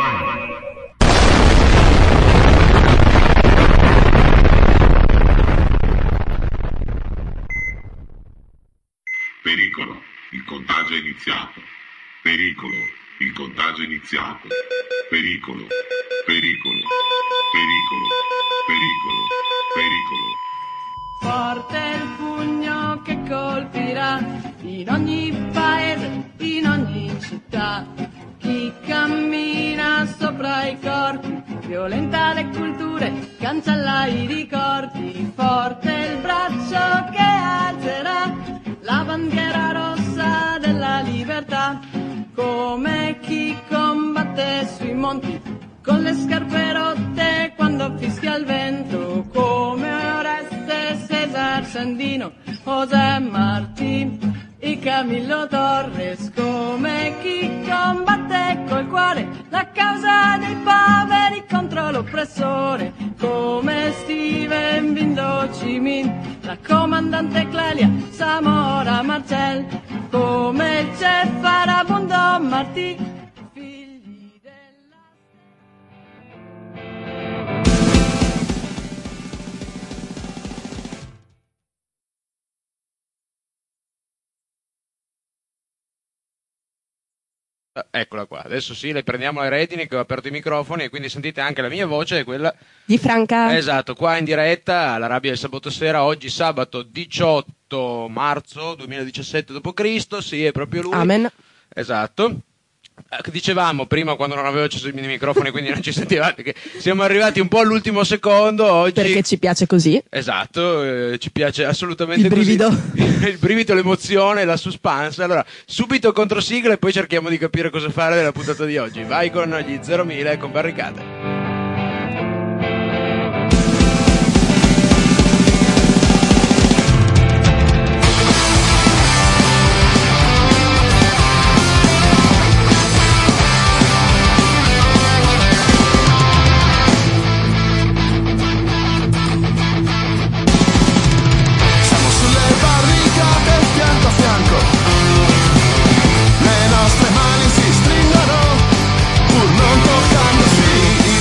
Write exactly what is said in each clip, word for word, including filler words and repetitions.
Pericolo, il contagio è iniziato. Pericolo, il contagio è iniziato. Pericolo, pericolo, pericolo, pericolo, pericolo. Forte il pugno che colpirà in ogni paese, in ogni città. Chi cammina sopra i corpi, violenta le culture, cancella i ricordi. Forte il braccio che alzerà la bandiera rossa della libertà, come chi combatte sui monti con le scarpe rotte quando fischia il vento, come Oreste, Cesar Sandino, José Martí e Camillo Torres, come chi combatte col cuore la causa dei poveri contro l'oppressore, come Steven Bindo Chi Minh, la comandante Clelia Samora Marcel, come il chef Farabundo Martí. Eccola qua, adesso sì, le prendiamo le redini che ho aperto i microfoni e quindi sentite anche la mia voce e quella di Franca. Esatto, qua in diretta alla Rabbia del Sabato Sera, oggi sabato diciotto marzo duemiladiciassette dopo Cristo, sì, è proprio lui. Amen. Esatto. Dicevamo prima quando non avevo acceso i microfoni quindi non ci sentivate che siamo arrivati un po' all'ultimo secondo oggi perché ci piace così, esatto, eh, ci piace assolutamente il brivido così. Il brivido, l'emozione, la suspense. Allora subito controsigla e poi cerchiamo di capire cosa fare della puntata di oggi. Vai con gli zero mille con Barricate. Le nostre mani si stringono, pur non toccandosi.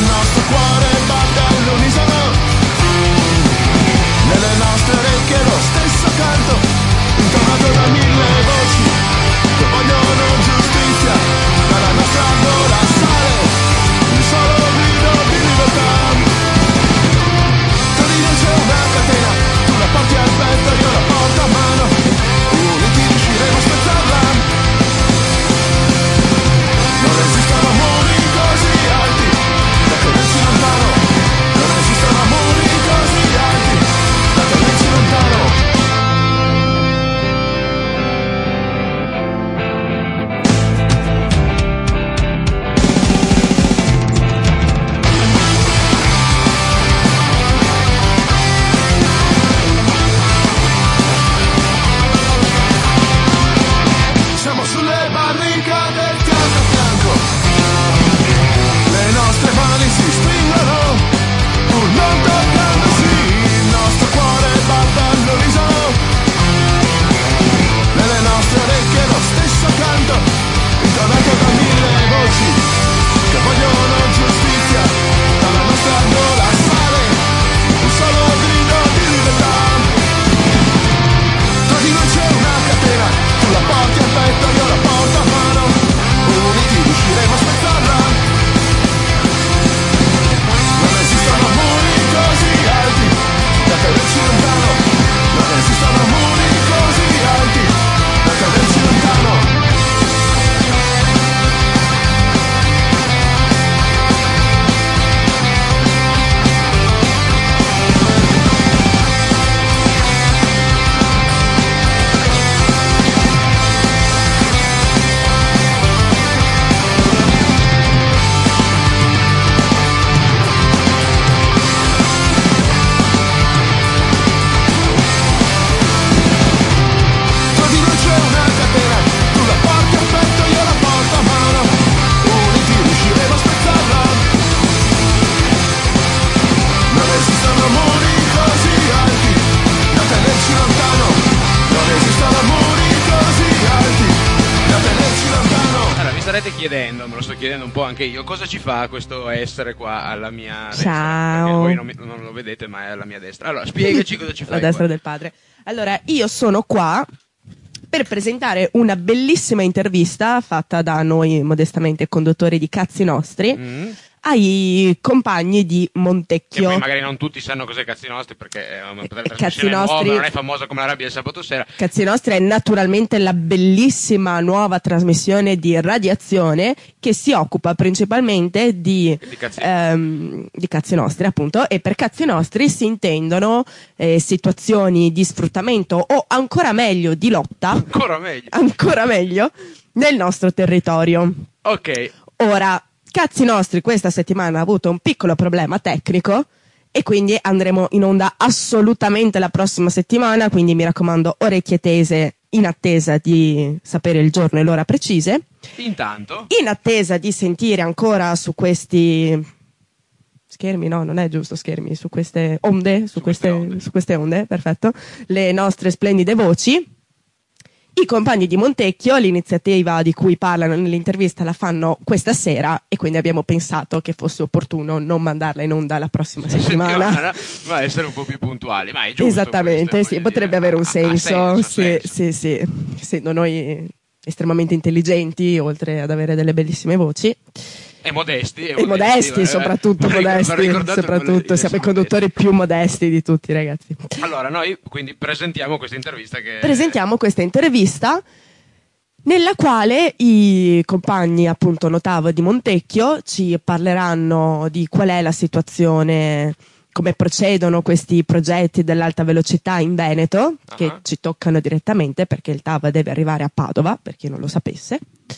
chiedendo, me lo sto chiedendo un po' anche io, cosa ci fa questo essere qua alla mia destra? Ciao. Perché voi non, mi- non lo vedete, ma è alla mia destra. Allora, spiegaci cosa ci fai La destra qua. del padre. Allora, io sono qua per presentare una bellissima intervista fatta da noi modestamente conduttori di Cazzi Nostri Mm. ai compagni di Che Montecchio. poi magari non tutti sanno cos'è Cazzi Nostri, perché è una Eh, trasmissione Cazzi nuova, Nostri- non è famosa come la rabbia del sabato sera. Cazzi Nostri è naturalmente la bellissima nuova trasmissione di radiazione che si occupa principalmente di, Di cazzi. ehm, di Cazzi Nostri, appunto, e per Cazzi Nostri si intendono eh, situazioni di sfruttamento o ancora meglio di lotta, Ancora meglio. ancora meglio, nel nostro territorio. Ok. Ora, Cazzi Nostri questa settimana ha avuto un piccolo problema tecnico e quindi andremo in onda assolutamente la prossima settimana, quindi mi raccomando orecchie tese in attesa di sapere il giorno e l'ora precise, Intanto, in attesa di sentire ancora su questi schermi, no, non è giusto schermi, su queste onde, su, Su queste queste, onde. su queste onde, perfetto, le nostre splendide voci. I compagni di Montecchio, l'iniziativa di cui parlano nell'intervista, la fanno questa sera e quindi abbiamo pensato che fosse opportuno non mandarla in onda la prossima settimana. settimana, ma essere un po' più puntuali. Ma è giusto. Esattamente, questo, sì, voglio potrebbe dire. avere un Ha- ha senso, senso, ha sì, senso. sì, sì, essendo noi estremamente intelligenti, oltre ad avere delle bellissime voci. E modesti. E modesti, eh, soprattutto va ricor- va modesti, ricordato soprattutto che siamo i modesti. conduttori più modesti di tutti, ragazzi. Allora, noi quindi presentiamo questa intervista che... Presentiamo questa intervista nella quale i compagni, appunto, Notav di Montecchio ci parleranno di qual è la situazione, come procedono questi progetti dell'alta velocità in Veneto, che Ah. ci toccano direttamente perché il T A V deve arrivare a Padova, per chi non lo sapesse.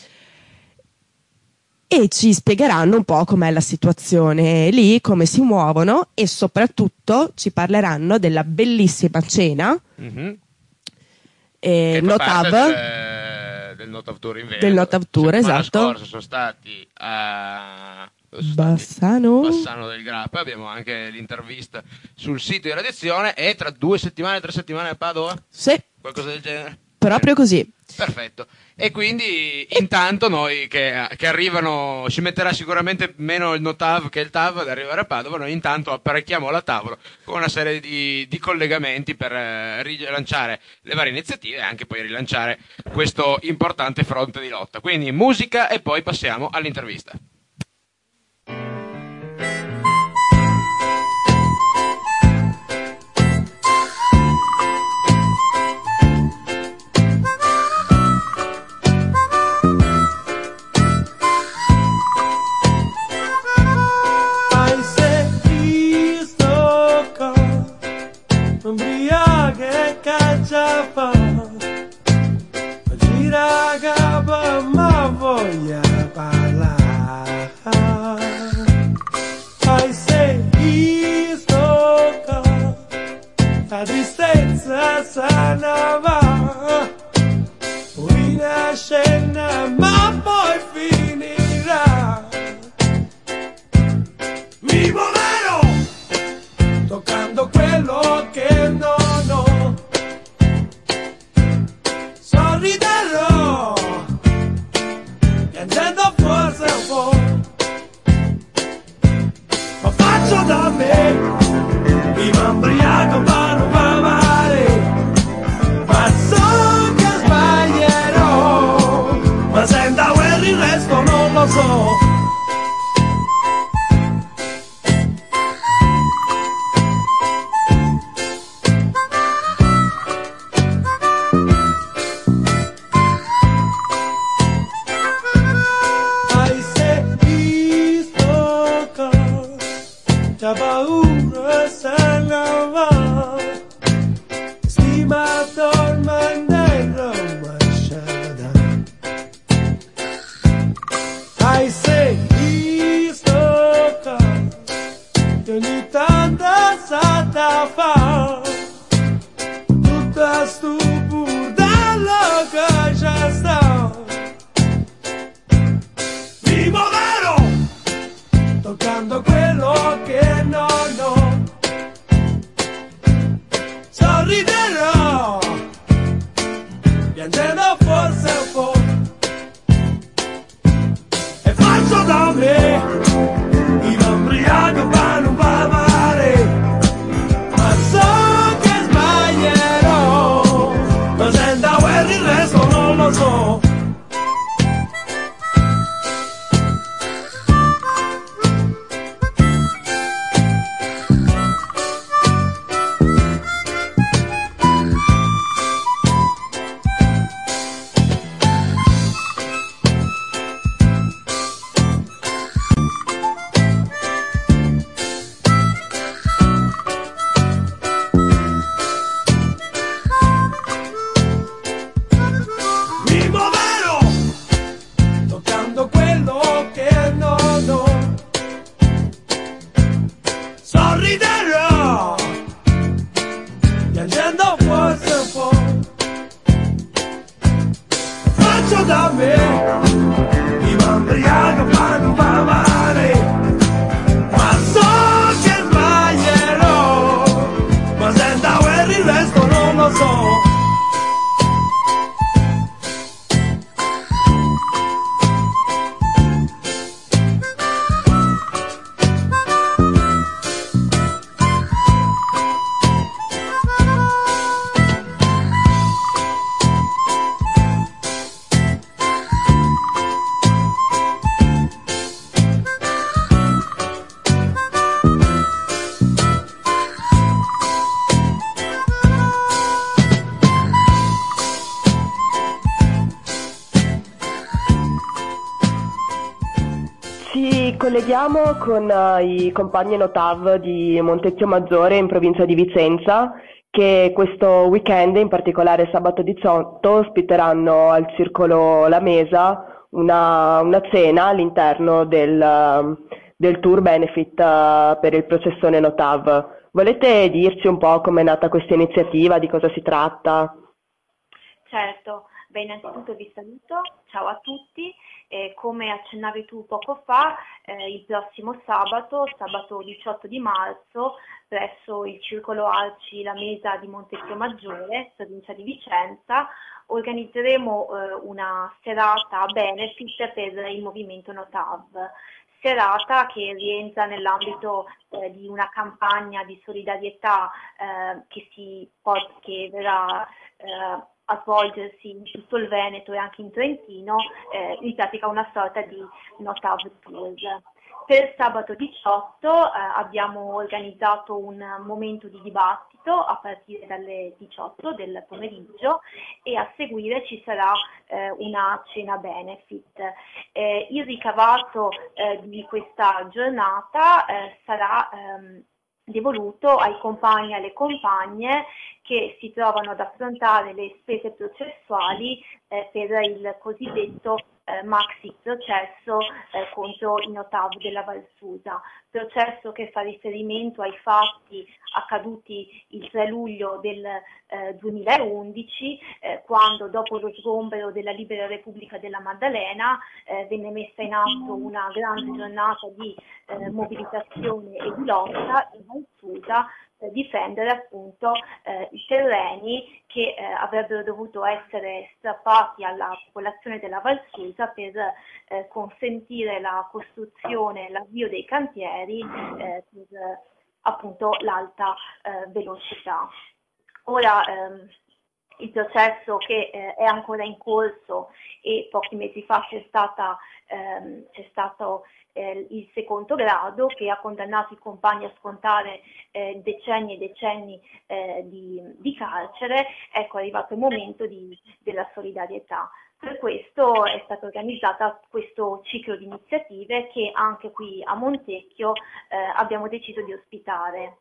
E ci spiegheranno un po' com'è la situazione lì, come si muovono e soprattutto ci parleranno della bellissima cena Mhm. eh, Che fa Notav. parte del, del Notav Tour in Veneto. Del Notav Tour, Settimana esatto. scorsa sono stati a dove sono stati? Bassano. Bassano del Grappa. Abbiamo anche l'intervista sul sito di radiazione. E tra due settimane, tre settimane a Padova? Sì, Qualcosa del genere? proprio così. Perfetto. E quindi intanto noi che, che arrivano, ci metterà sicuramente meno il Notav che il T A V ad arrivare a Padova, noi intanto apparecchiamo la tavola con una serie di, di collegamenti per eh, rilanciare le varie iniziative e anche poi rilanciare questo importante fronte di lotta. Quindi musica e poi passiamo all'intervista. Hai visto con ubriache cacciapa, oggi ragazza ma voglia parlare. Hai visto con la tristezza sanava, una scena ma poi finirà. Mi muoverò toccando quello che non ho, sorriderò piangendo forse un po', ma faccio da me, mi ubriaco ma non va male, ma so che sbaglierò, ma senza quel il resto non lo so. Hai visto cosa paura sanava, stimato il mandello masciada. Hai visto cosa che ogni tanto sa fa, tutta stu burdello che c'è sta. Mi muoverò toccando quello che non ho, sorriderò piangendo forse un po', Ci colleghiamo con uh, i compagni Notav di Montecchio Maggiore in provincia di Vicenza, che questo weekend, in particolare sabato diciotto, ospiteranno al Circolo La Mesa una, una cena all'interno del, uh, del tour benefit uh, per il processione Notav. Volete dirci un po' com'è nata questa iniziativa, di cosa si tratta? Certo, beh, innanzitutto vi saluto, ciao a tutti. Eh, come accennavi tu poco fa, eh, il prossimo sabato, sabato diciotto di marzo, presso il Circolo Arci La Mesa di Montecchio Maggiore, provincia di Vicenza, organizzeremo eh, una serata a benefit per il movimento Notav. Serata che rientra nell'ambito eh, di una campagna di solidarietà eh, che, si, che verrà eh, a svolgersi in tutto il Veneto e anche in Trentino, eh, in pratica una sorta di Notav Tours. Per sabato diciotto eh, abbiamo organizzato un momento di dibattito a partire dalle diciotto del pomeriggio e a seguire ci sarà eh, una cena benefit. Eh, il ricavato eh, di questa giornata eh, sarà ehm, devoluto ai compagni e alle compagne che si trovano ad affrontare le spese processuali eh, per il cosiddetto eh, maxi processo eh, contro i Notav della Valsusa, processo che fa riferimento ai fatti accaduti il tre luglio del eh, duemilaundici, eh, quando dopo lo sgombero della Libera Repubblica della Maddalena eh, venne messa in atto una grande giornata di eh, mobilitazione e di lotta in Valsusa per difendere appunto eh, i terreni che eh, avrebbero dovuto essere strappati alla popolazione della Valsusa per eh, consentire la costruzione, l'avvio dei cantieri eh, per eh, appunto l'alta eh, velocità. Ora ehm, il processo che eh, è ancora in corso e pochi mesi fa c'è, stata, ehm, c'è stato eh, il secondo grado che ha condannato i compagni a scontare eh, decenni e decenni eh, di, di carcere. Ecco, è arrivato il momento di, della solidarietà. Per questo è stato organizzato questo ciclo di iniziative che anche qui a Montecchio eh, abbiamo deciso di ospitare.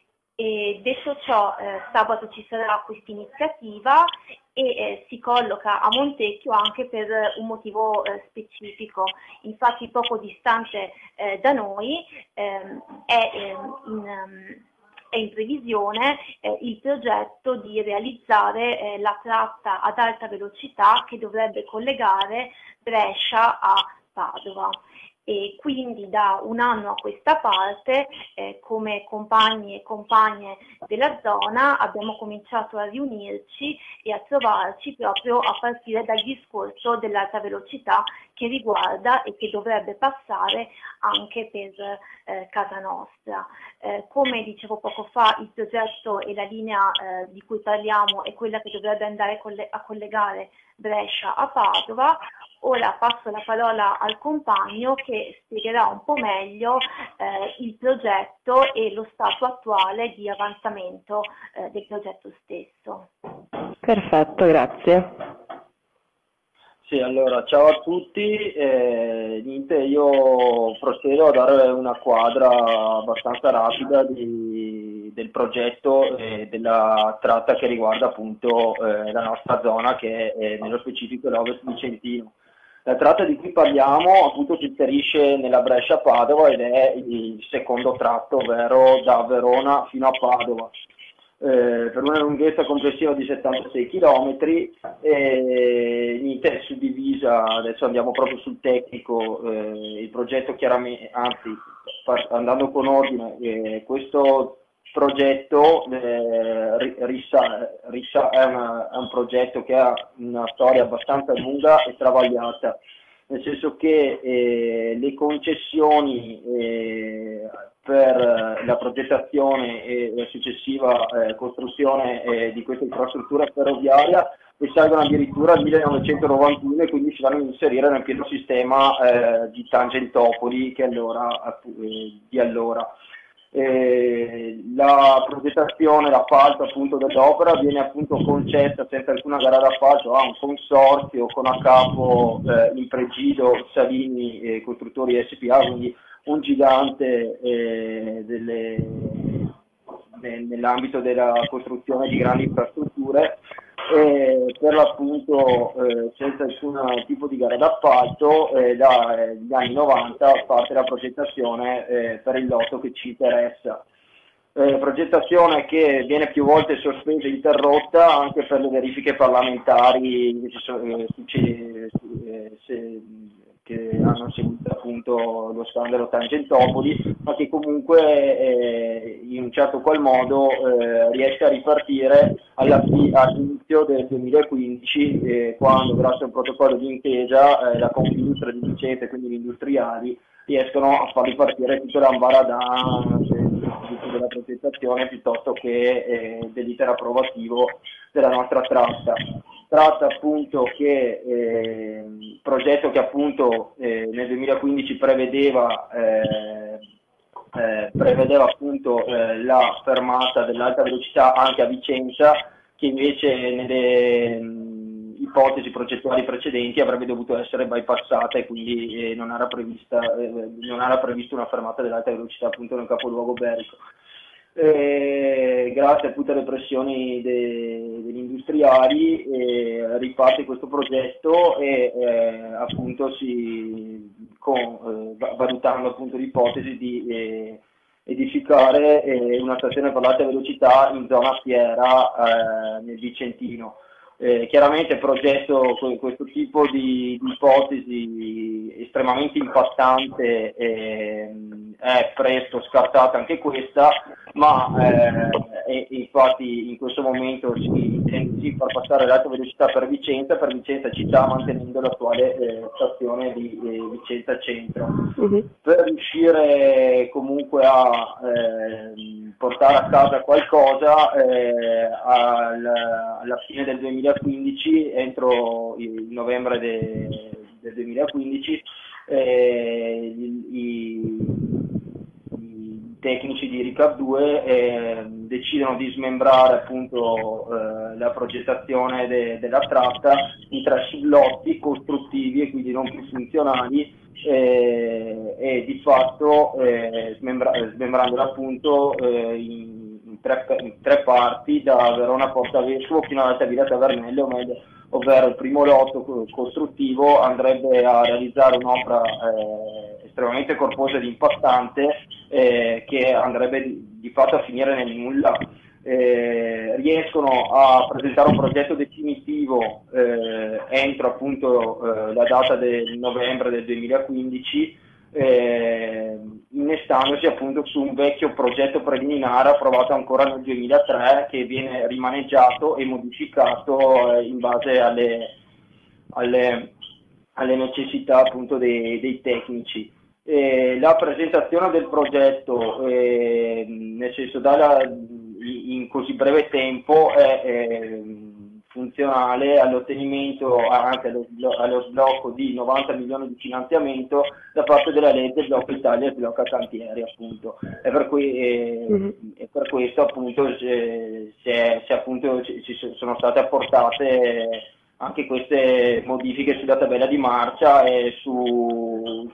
E detto ciò, eh, sabato ci sarà questa iniziativa e eh, si colloca a Montecchio anche per un motivo eh, specifico. Infatti poco distante eh, da noi ehm, è, ehm, in, um, è in previsione eh, il progetto di realizzare eh, la tratta ad alta velocità che dovrebbe collegare Brescia a Padova. E quindi da un anno a questa parte, eh, come compagni e compagne della zona, abbiamo cominciato a riunirci e a trovarci proprio a partire dal discorso dell'alta velocità che riguarda e che dovrebbe passare anche per eh, casa nostra. Eh, come dicevo poco fa, il progetto e la linea eh, di cui parliamo è quella che dovrebbe andare a collegare Brescia a Padova. Ora passo la parola al compagno che spiegherà un po' meglio eh, il progetto e lo stato attuale di avanzamento eh, del progetto stesso. Perfetto, grazie. Sì, allora, ciao a tutti. Eh, niente, io procedo a dare una quadra abbastanza rapida di, del progetto e della tratta che riguarda appunto eh, la nostra zona, che è nello specifico l'Ovest Vicentino. La tratta di cui parliamo appunto si inserisce nella Brescia-Padova ed è il secondo tratto, ovvero da Verona fino a Padova, eh, per una lunghezza complessiva di settantasei chilometri e niente, è suddivisa, adesso andiamo proprio sul tecnico, eh, il progetto chiaramente, anzi andando con ordine, eh, questo progetto eh, risa, risa, è, una, è un progetto che ha una storia abbastanza lunga e travagliata, nel senso che eh, le concessioni eh, per la progettazione e la successiva eh, costruzione eh, di questa infrastruttura ferroviaria risalgono addirittura al millenovecentonovantuno e quindi si vanno ad inserire nel pieno sistema eh, di Tangentopoli che allora, eh, di allora. Eh, la progettazione, l'appalto appunto dell'opera viene appunto concessa senza alcuna gara d'appalto a un consorzio con a capo eh, Impregido Salini e Costruttori S P A, quindi un gigante eh, delle, ne, nell'ambito della costruzione di grandi infrastrutture. E per l'appunto eh, senza nessun tipo di gara d'appalto eh, dagli anni novanta parte la progettazione eh, per il lotto che ci interessa. Eh, progettazione che viene più volte sospesa e interrotta anche per le verifiche parlamentari che, ci sono, eh, succede, eh, se, che hanno seguito appunto lo scandalo Tangentopoli, ma che comunque eh, in un certo qual modo eh, riesce a ripartire alla fi- all'inizio del duemilaquindici, eh, quando grazie a un protocollo di intesa eh, la Confindustria di Vicenza e quindi gli industriali riescono a far ripartire tutta l'ambaradan della progettazione piuttosto che eh, dell'iter approvativo della nostra tratta. Tratta appunto che eh, progetto che appunto eh, nel duemilaquindici prevedeva eh, eh, prevedeva appunto eh, la fermata dell'alta velocità anche a Vicenza, che invece nelle mh, ipotesi progettuali precedenti avrebbe dovuto essere bypassata e quindi eh, non era prevista eh, non era prevista una fermata dell'alta velocità appunto nel capoluogo berico. Eh, grazie a tutte le pressioni de- degli industriali eh, riparte questo progetto e eh, appunto si con, eh, valutando appunto l'ipotesi di eh, edificare eh, una stazione per l'alta velocità in zona fiera eh, nel Vicentino. Eh, chiaramente progetto con questo tipo di, di ipotesi estremamente impattante eh, è presto scartata anche questa, ma eh, e, infatti in questo momento si intende sì far passare l'alta velocità per Vicenza, per Vicenza città, mantenendo l'attuale eh, stazione di eh, Vicenza Centro. Uh-huh. Per riuscire comunque a eh, portare a casa qualcosa eh, al, alla fine del duemilaquindici, entro il novembre de, del duemilaquindici, eh, i, i tecnici di Ricap due eh, decidono di smembrare appunto eh, la progettazione de- della tratta in tre sublotti costruttivi e quindi non più funzionali eh, e di fatto eh, smembra- smembrandola appunto eh, in, in, tre, in tre parti, da Verona Porta Vescovo fino ad Altavilla Tavernelle, ovvero il primo lotto costruttivo andrebbe a realizzare un'opera eh, estremamente corposa ed impattante eh, che andrebbe di, di fatto a finire nel nulla. Eh, riescono a presentare un progetto definitivo eh, entro appunto eh, la data del novembre del duemilaquindici, eh, innestandosi appunto su un vecchio progetto preliminare approvato ancora nel duemilatré, che viene rimaneggiato e modificato eh, in base alle, alle, alle necessità appunto dei, dei tecnici. Eh, la presentazione del progetto eh, nel senso dalla, in così breve tempo è, è funzionale all'ottenimento, anche allo, allo sblocco di novanta milioni di finanziamento da parte della legge Sblocca Italia e Sblocca Cantieri appunto. E per, cui, eh, mm-hmm. e per questo appunto se, se, se appunto ci, ci sono state apportate eh, anche queste modifiche sulla tabella di marcia e su,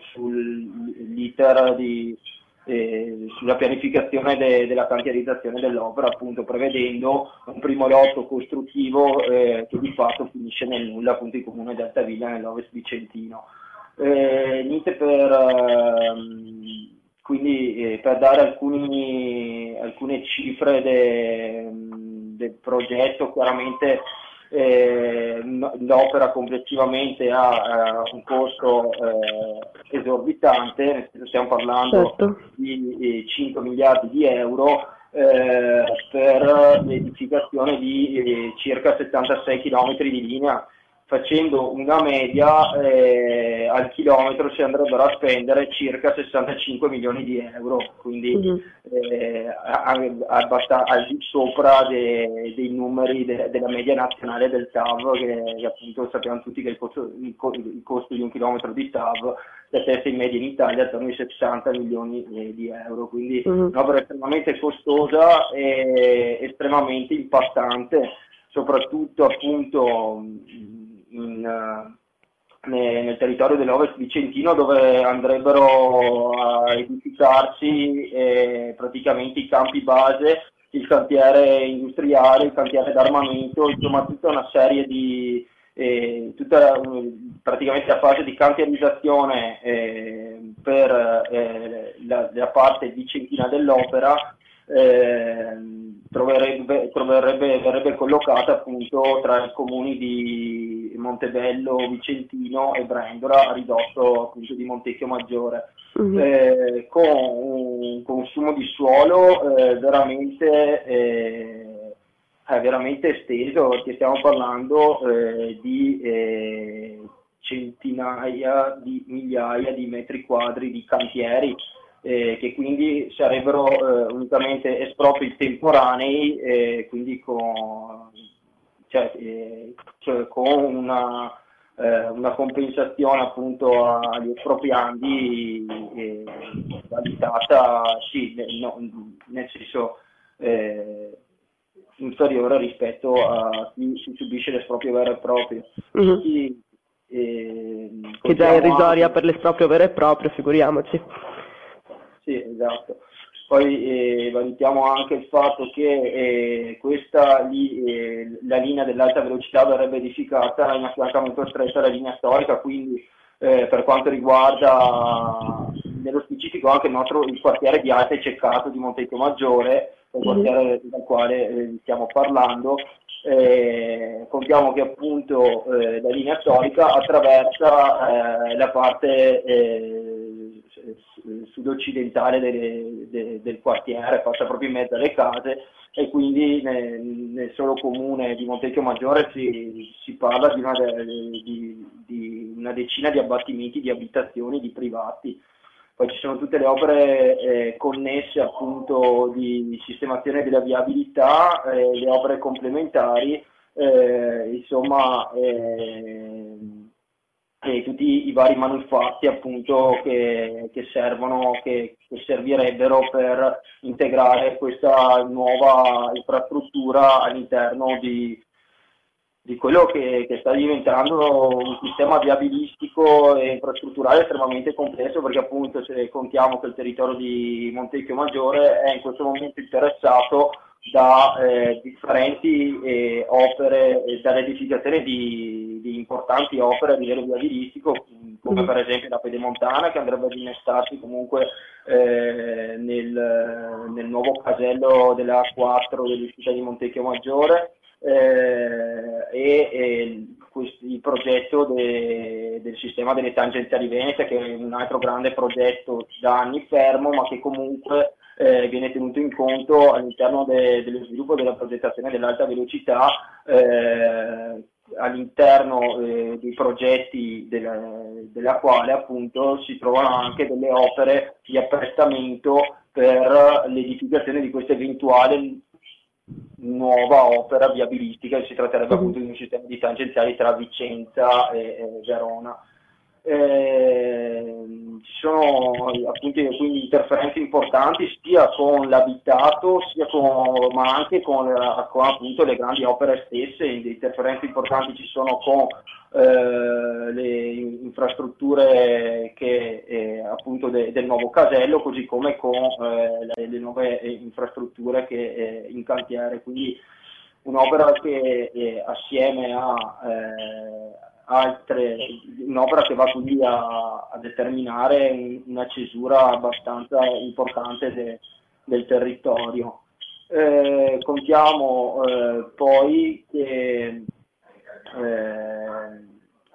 sull'iter di Eh, sulla pianificazione de- della cantierizzazione dell'opera, appunto prevedendo un primo lotto costruttivo eh, che di fatto finisce nel nulla, appunto in comune di Altavilla nell'Ovest Vicentino. Eh, niente per ehm, quindi eh, per dare alcuni, alcune cifre de- del progetto, chiaramente Eh, l'opera complessivamente ha eh, un costo eh, esorbitante, stiamo parlando certo. di eh, cinque miliardi di euro eh, per l'edificazione di eh, circa settantasei chilometri di linea, facendo una media, eh, al chilometro si andrebbero a spendere circa sessantacinque milioni di euro, quindi Mhm. eh, abbast- al di sopra de- dei numeri de- della media nazionale del T A V, che, che appunto sappiamo tutti che il costo, il co- il costo di un chilometro di T A V la testa in media in Italia è attorno ai sessanta milioni eh, di euro, quindi Mhm. un'opera estremamente costosa e estremamente impattante, soprattutto appunto in, eh, ne- nel territorio dell'Ovest Vicentino, dove andrebbero a edificarsi eh, praticamente i campi base, il cantiere industriale, il cantiere d'armamento, insomma tutta una serie di eh, tutta eh, praticamente la fase di cantierizzazione eh, per eh, la, la parte vicentina dell'opera eh, troverebbe, troverebbe, verrebbe collocata appunto tra i comuni di Montebello, Vicentino e Brendola, a ridosso appunto di Montecchio Maggiore, Mhm. eh, con un consumo di suolo eh, veramente, eh, è veramente esteso, perché stiamo parlando eh, di eh, centinaia di migliaia di metri quadri di cantieri, eh, che quindi sarebbero eh, unicamente espropri temporanei, eh, quindi con, cioè, eh, cioè, con una, eh, una compensazione appunto agli espropriandi eh, valutata sì, ne- no, nel senso eh, inferiore rispetto a chi si subisce l'esproprio vero e proprio. Mhm. Quindi, eh, Che già è contiamo irrisoria anche- per l'esproprio vero e proprio, figuriamoci. Sì, esatto. Poi eh, valutiamo anche il fatto che eh, questa li- eh, la linea dell'alta velocità verrebbe edificata in affiancamento stretto alla linea storica, quindi eh, per quanto riguarda nello specifico anche il nostro il quartiere di Alta e Ceccato di Montecchio Maggiore, il quartiere dal quale eh, stiamo parlando, eh, contiamo che appunto eh, la linea storica attraversa eh, la parte eh, s- sud-occidentale delle- de- del quartiere, passa proprio in mezzo alle case, e quindi nel, nel solo comune di Montecchio Maggiore si, si parla di una, de- di- di una decina di abbattimenti di abitazioni di privati. Poi ci sono tutte le opere eh, connesse appunto di sistemazione della viabilità, eh, le opere complementari, eh, insomma, eh, e tutti i vari manufatti appunto che, che servono, che, che servirebbero per integrare questa nuova infrastruttura all'interno di, di quello che, che sta diventando un sistema viabilistico e infrastrutturale estremamente complesso, perché appunto se contiamo che il territorio di Montecchio Maggiore è in questo momento interessato da eh, differenti eh, opere, eh, dall'edificazione di, di importanti opere a livello viabilistico, come Mhm. per esempio la Pedemontana, che andrebbe ad innestarsi comunque eh, nel, nel nuovo casello della A quattro dell'uscita di Montecchio Maggiore, eh, e, e questo- il progetto de- del sistema delle tangenziali venete, che è un altro grande progetto da anni fermo, ma che comunque eh, viene tenuto in conto all'interno de- dello sviluppo della progettazione dell'alta velocità, eh, all'interno eh, dei progetti della, della quale appunto si trovano anche delle opere di apprestamento per l'edificazione di questa eventuale nuova opera viabilistica, si tratterebbe Mhm. appunto di un sistema di tangenziali tra Vicenza e, e Verona. Eh, ci sono appunto quindi interferenze importanti sia con l'abitato sia con, ma anche con, con appunto le grandi opere stesse. Interferenze importanti ci sono con eh, le infrastrutture che, eh, appunto de, del nuovo casello, così come con eh, le, le nuove infrastrutture che eh, in cantiere, quindi un'opera che eh, assieme a eh, altre, un'opera che va quindi a, a determinare un- una cesura abbastanza importante de- del territorio. Eh, contiamo eh, poi che eh,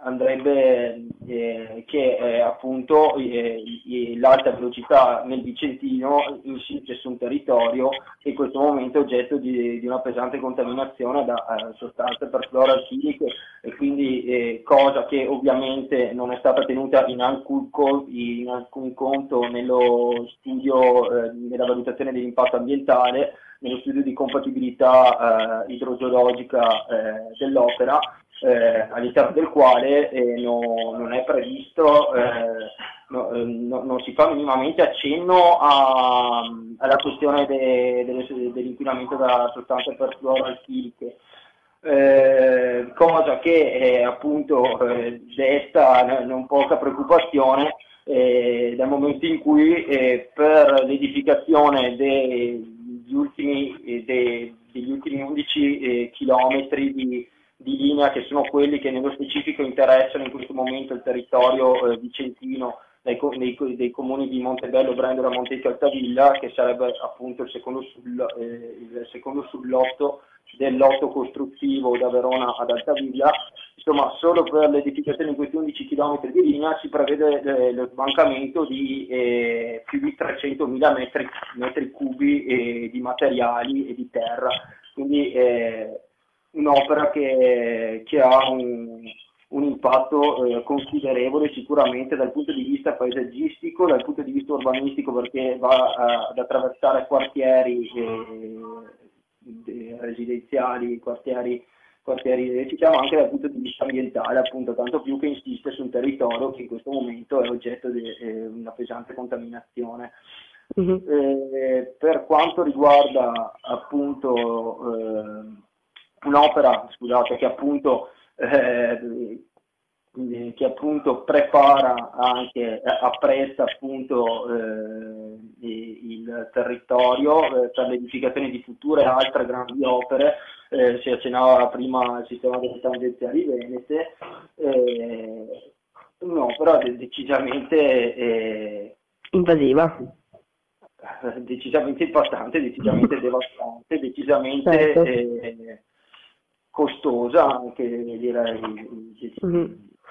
andrebbe eh, che eh, appunto eh, l'alta velocità nel Vicentino insiste su un territorio che in questo momento è oggetto di, di una pesante contaminazione da eh, sostanze perfluoroalchiliche, e quindi eh, cosa che ovviamente non è stata tenuta in alcun, co- in alcun conto nello studio, eh, nella valutazione dell'impatto ambientale, nello studio di compatibilità eh, idrogeologica eh, dell'opera, eh, all'interno del quale eh, no, non è previsto, eh, no, no, non si fa minimamente accenno a, alla questione de, de, dell'inquinamento da sostanze perfluoroalchiliche. Eh, cosa che eh, appunto eh, desta non poca preoccupazione eh, dal momento in cui eh, per l'edificazione degli ultimi, eh, de, degli ultimi undici eh, chilometri di, di linea, che sono quelli che nello specifico interessano in questo momento il territorio eh, vicentino, dei, dei, dei comuni di Montebello, Brendolo, Montecchio e Altavilla, che sarebbe appunto il secondo, sul, eh, il secondo sullotto del lotto costruttivo da Verona ad Altavilla. Insomma, solo per l'edificazione di questi undici chilometri di linea si prevede eh, lo sbancamento di eh, più di trecentomila metri, metri cubi eh, di materiali e di terra, quindi eh, un'opera che, che ha un, un impatto eh, considerevole sicuramente dal punto di vista paesaggistico, dal punto di vista urbanistico, perché va a, ad attraversare quartieri eh, residenziali, quartieri, quartieri diciamo, anche dal punto di vista ambientale, appunto, tanto più che insiste su un territorio che in questo momento è oggetto di eh, una pesante contaminazione. Mm-hmm. Eh, per quanto riguarda appunto eh, un'opera, scusate, che appunto eh, che appunto prepara anche, appresta appunto eh, il territorio eh, per l'edificazione di future altre grandi opere, eh, si accennava prima al sistema delle tangenziali venete, eh, un'opera decisamente eh, invasiva, decisamente impattante, decisamente devastante, decisamente certo. eh, costosa anche, direi. Mm-hmm.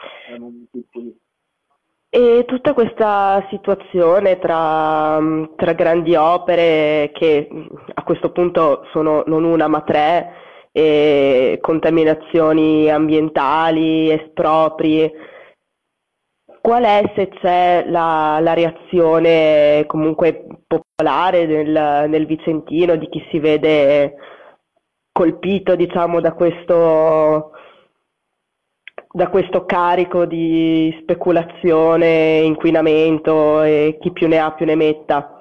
E tutta questa situazione tra, tra grandi opere che a questo punto sono non una ma tre, e contaminazioni ambientali, espropri, qual è, se c'è, la, la reazione comunque popolare nel, nel Vicentino, di chi si vede colpito, diciamo, da questo, da questo carico di speculazione, inquinamento, e chi più ne ha più ne metta?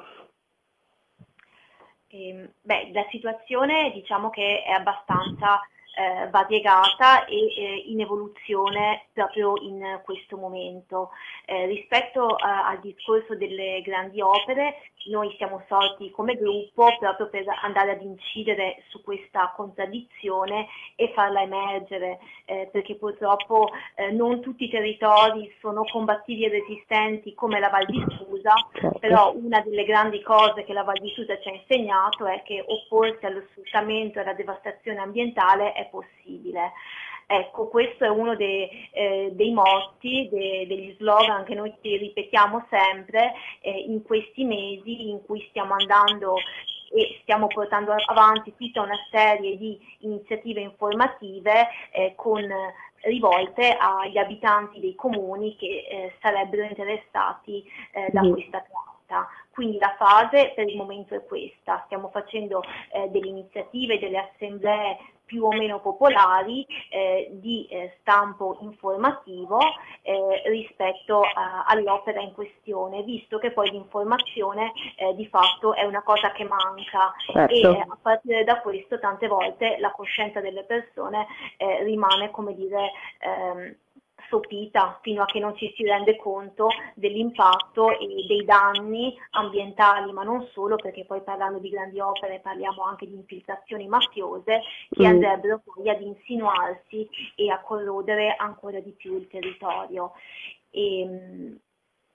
Eh, beh, la situazione diciamo che è abbastanza eh, variegata e eh, in evoluzione proprio in questo momento. Eh, rispetto a, al discorso delle grandi opere, noi siamo sorti come gruppo proprio per andare ad incidere su questa contraddizione e farla emergere, eh, perché purtroppo eh, non tutti i territori sono combattivi e resistenti come la Val di Susa, però una delle grandi cose che la Val di Susa ci ha insegnato è che opporsi allo sfruttamento e alla devastazione ambientale è possibile. Ecco, questo è uno dei, eh, dei motti, de, degli slogan che noi ripetiamo sempre eh, in questi mesi in cui stiamo andando e stiamo portando avanti tutta una serie di iniziative informative eh, con, rivolte agli abitanti dei comuni che eh, sarebbero interessati eh, da questa tratta. Quindi la fase per il momento è questa, stiamo facendo eh, delle iniziative, delle assemblee più o meno popolari eh, di eh, stampo informativo eh, rispetto a, all'opera in questione, visto che poi l'informazione eh, di fatto è una cosa che manca. Certo. E eh, a partire da questo tante volte la coscienza delle persone eh, rimane, come dire, ehm, sopita fino a che non ci si rende conto dell'impatto e dei danni ambientali, ma non solo, perché poi parlando di grandi opere parliamo anche di infiltrazioni mafiose che mm. andrebbero poi ad insinuarsi e a corrodere ancora di più il territorio. E,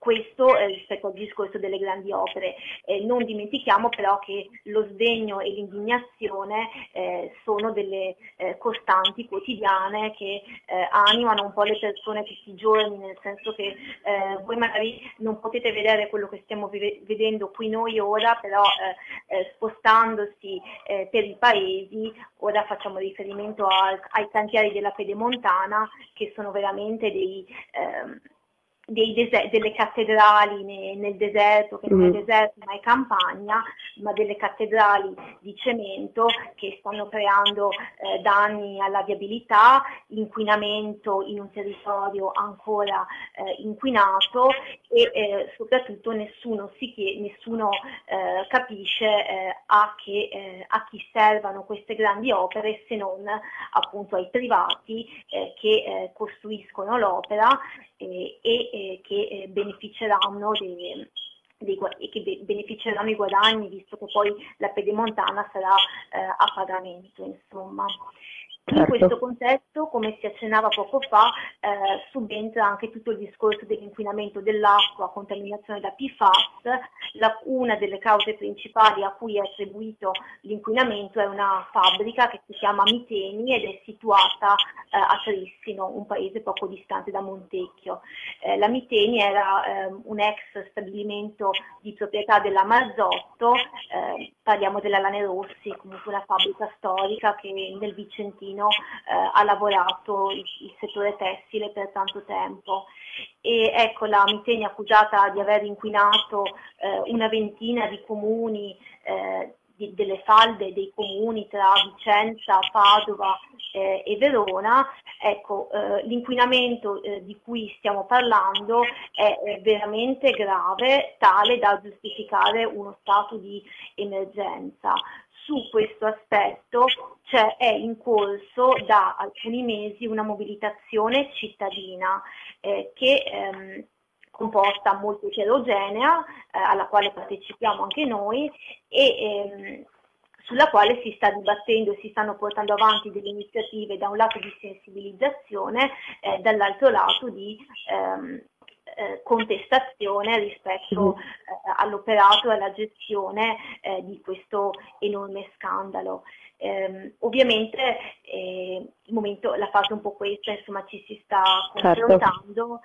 questo eh, rispetto al discorso delle grandi opere. Eh, non dimentichiamo però che lo sdegno e l'indignazione eh, sono delle eh, costanti quotidiane che eh, animano un po' le persone tutti i giorni, nel senso che eh, voi magari non potete vedere quello che stiamo vive- vedendo qui noi ora, però eh, eh, spostandosi eh, per i paesi, ora facciamo riferimento a, ai cantieri della Pedemontana, che sono veramente dei... ehm, Dei dese- delle cattedrali ne- nel deserto, che non è Mm. deserto ma è campagna, ma delle cattedrali di cemento che stanno creando eh, danni alla viabilità, inquinamento in un territorio ancora eh, inquinato e eh, soprattutto nessuno, si chie- nessuno eh, capisce eh, a, che, eh, a chi servano queste grandi opere, se non appunto ai privati eh, che eh, costruiscono l'opera e, e eh, che eh, beneficeranno dei, dei, gua- e che be- beneficeranno i guadagni, visto che poi la Pedemontana sarà eh, a pagamento, insomma. In Certo. questo contesto, come si accennava poco fa, eh, subentra anche tutto il discorso dell'inquinamento dell'acqua, contaminazione da P FAS. La- una delle cause principali a cui è attribuito l'inquinamento è una fabbrica che si chiama Miteni ed è situata eh, a Trissino, un paese poco distante da Montecchio. Eh, la Miteni era eh, un ex stabilimento di proprietà della Marzotto, eh, parliamo della Lanerossi, comunque una fabbrica storica che nel Vicentino eh, ha lavorato il, il settore tessile per tanto tempo. E ecco, la Miteni è accusata di aver inquinato eh, una ventina di comuni, eh, di, delle falde dei comuni tra Vicenza, Padova eh, e Verona. Ecco, eh, l'inquinamento eh, di cui stiamo parlando è eh, veramente grave, tale da giustificare uno stato di emergenza. Su questo aspetto cioè, è in corso da alcuni mesi una mobilitazione cittadina eh, che ehm, composta molto eterogenea, eh, alla quale partecipiamo anche noi e ehm, sulla quale si sta dibattendo e si stanno portando avanti delle iniziative, da un lato di sensibilizzazione, eh, dall'altro lato di ehm, eh, contestazione rispetto eh, all'operato e alla gestione eh, di questo enorme scandalo. Eh, ovviamente eh, il momento, la fase un po' questa, insomma, ci si sta confrontando.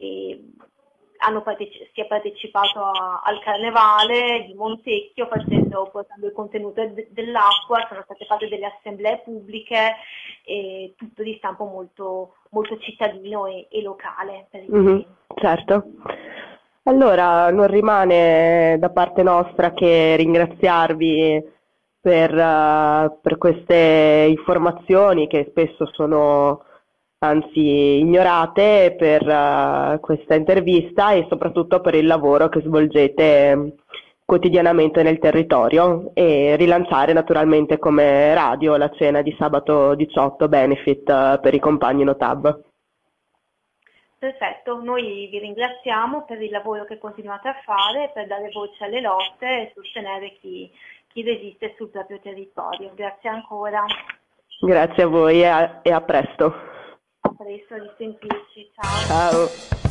E hanno parteci- si è partecipato a- al carnevale di Montecchio facendo, portando il contenuto de- dell'acqua, sono state fatte delle assemblee pubbliche e tutto di stampo molto, molto cittadino e, e locale per il Mhm, momento. certo. Allora, non rimane da parte nostra che ringraziarvi per, eh, per queste informazioni che spesso sono anzi ignorate, per eh, questa intervista e soprattutto per il lavoro che svolgete eh, quotidianamente nel territorio, e rilanciare naturalmente come radio la cena di sabato diciotto Benefit eh, per i compagni Notab. Perfetto, noi vi ringraziamo per il lavoro che continuate a fare, per dare voce alle lotte e sostenere chi, chi resiste sul proprio territorio. Grazie ancora, Grazie a voi e a, e a presto. a presto, a risentirci, ciao. Ciao.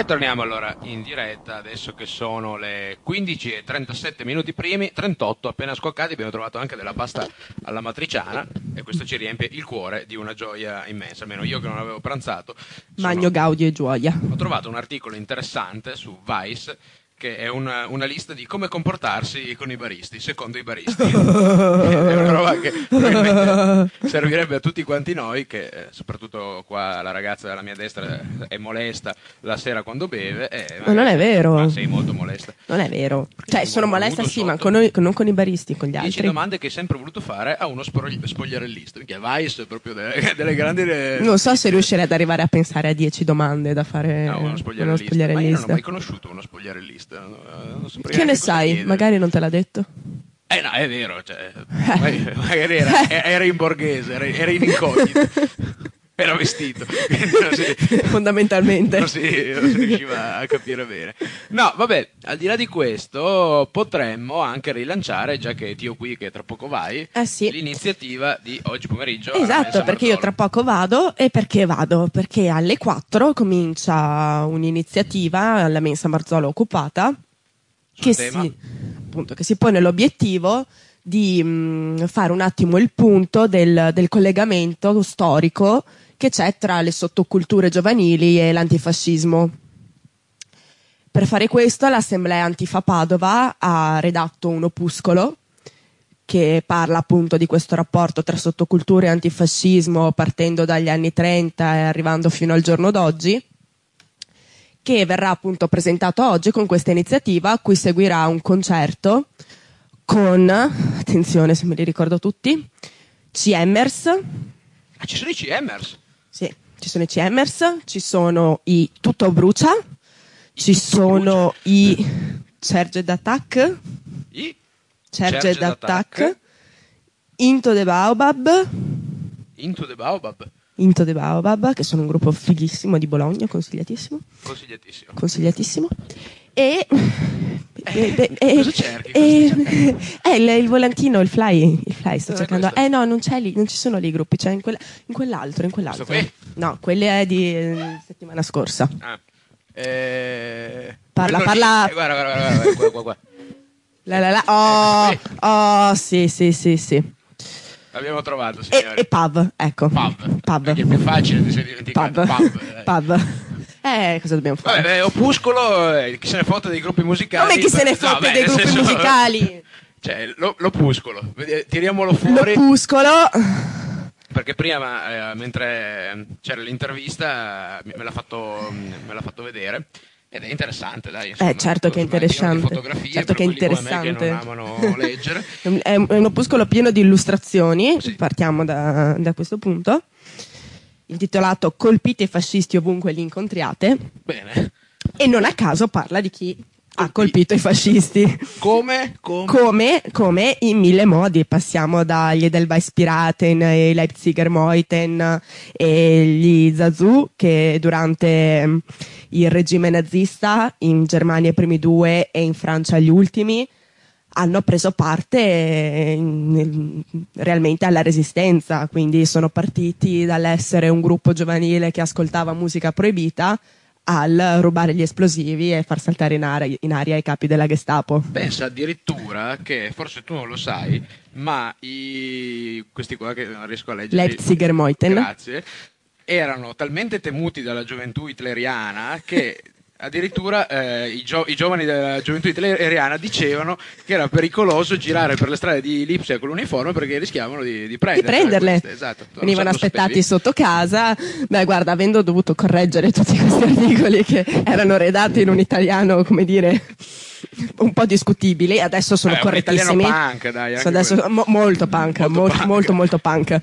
torniamo allora in diretta, adesso che sono le quindici e trentasette minuti primi, trentotto appena scoccati, abbiamo trovato anche della pasta alla matriciana e questo ci riempie il cuore di una gioia immensa, almeno io che non avevo pranzato. Sono... Magno gaudio e gioia. Ho trovato un articolo interessante su Vice, che è una, una lista di come comportarsi con i baristi, secondo i baristi. È una roba che probabilmente servirebbe a tutti quanti noi, che eh, soprattutto qua la ragazza alla mia destra è molesta la sera quando beve. Eh, Ma non è vero. Ma sei molto molesta. Non è vero. Cioè, sei sono molto molesta sì, sotto. ma con noi- non con i baristi, con gli Dieci altri. domande che hai sempre voluto fare a uno spor- spogliarellista, che Vice è proprio delle, delle grandi... eh, Non so se riuscirei ad arrivare a pensare a dieci domande da fare no, uno uno spogliarellista. Ma io non ho spogliarellista. mai conosciuto uno spogliarellista. Non- non saprei Che ne neanche cosa sai? chiedere. Magari non te l'ha detto. Eh no, è vero, cioè, magari magari era, era in borghese, era, era in incognito, era vestito, quindi non si, Fondamentalmente. non, si, non si riusciva a capire bene. No, vabbè, al di là di questo potremmo anche rilanciare, già che Tio qui che tra poco vai, Eh sì. l'iniziativa di oggi pomeriggio. alla Esatto, Mensa perché io Marzolo. tra poco vado. E perché vado? Perché alle quattro comincia un'iniziativa alla Mensa Marzolo occupata che tema? si, appunto, che si pone l'obiettivo di mh, fare un attimo il punto del, del collegamento storico che c'è tra le sottoculture giovanili e l'antifascismo. Per fare questo l'Assemblea Antifa Padova ha redatto un opuscolo che parla appunto di questo rapporto tra sottoculture e antifascismo partendo dagli anni trenta e arrivando fino al giorno d'oggi, che verrà appunto presentato oggi con questa iniziativa, a cui seguirà un concerto con, attenzione se me li ricordo tutti, C Mers, Ah, ci sono i C Mers? sì, ci sono i C Mers, ci sono i Tutto Brucia, ci Tutto sono i Cerge d'Attack, I? Cerge Cerge d'Attack, d'Attack. Into the Baobab, Into the Baobab, Into the Baobab, che sono un gruppo fighissimo di Bologna, consigliatissimo, consigliatissimo. consigliatissimo. E, e- e- Eh, cosa e- cerchi? e- eh, il, il volantino, il fly, il fly sto Eh, cercando. questo. Eh no, non c'è lì, non ci sono lì i gruppi, c'è in, quella- in quell'altro, in quell'altro. Questo No, quelli è di eh, settimana scorsa. Ah. Eh, Parla, quello lì- parla. eh, guarda, guarda, guarda, guarda, qua, qua, qua. La, la, la. Oh, Eh, oh, sì, sì, sì, sì. L'abbiamo trovato, E, signori. e pub, ecco. Pub. Pub. Perché è più facile di si è dimenticato. Pub. Pub. eh. Pub. Eh, cosa dobbiamo fare? Vabbè, beh, opuscolo, eh, chi se ne fotte dei gruppi musicali. Come chi se ne No, fotte beh, dei nel gruppi senso- musicali? Cioè, lo- l'opuscolo, Vedi- tiriamolo fuori. L'opuscolo. Perché prima, eh, mentre c'era l'intervista, me l'ha fatto, me l'ha fatto vedere. Ed è interessante, dai. insomma. Eh, certo che è Insomma, pieno di interessante. fotografie Certo per che è quelli come me interessante. che non amano leggere. È un, è un opuscolo pieno di illustrazioni. Sì. Partiamo da, da questo punto. Intitolato Colpite i fascisti ovunque li incontriate. Bene. E non a caso parla di chi ha colpito i fascisti. Come? Come? Come, come in mille modi, passiamo dagli Edelweiss-Piraten, i Leipziger Meuten e gli Zazu, che durante mm, il regime nazista in Germania i primi due e in Francia gli ultimi hanno preso parte eh, in- realmente alla resistenza, quindi sono partiti dall'essere un gruppo giovanile che ascoltava musica proibita al rubare gli esplosivi e far saltare in aria, in aria i capi della Gestapo. Pensa addirittura che, forse tu non lo sai, ma i... questi qua che non riesco a leggere. Leipziger Meuten. Grazie. Erano talmente temuti dalla gioventù hitleriana che addirittura eh, i, gio- i giovani della gioventù hitleriana dicevano che era pericoloso girare per le strade di Lipsia con l'uniforme perché rischiavano di, di Di prendere prenderle. queste. Esatto. Tu Venivano lo sa- lo aspettati sapevi? sotto casa. Beh, guarda, avendo dovuto correggere tutti questi articoli che erano redatti in un italiano, come dire, un po' discutibili, adesso sono Eh, un correttissimi. italiano punk, dai, anche Sono adesso quello. mo- molto punk, Molto molto, punk. molto, molto punk.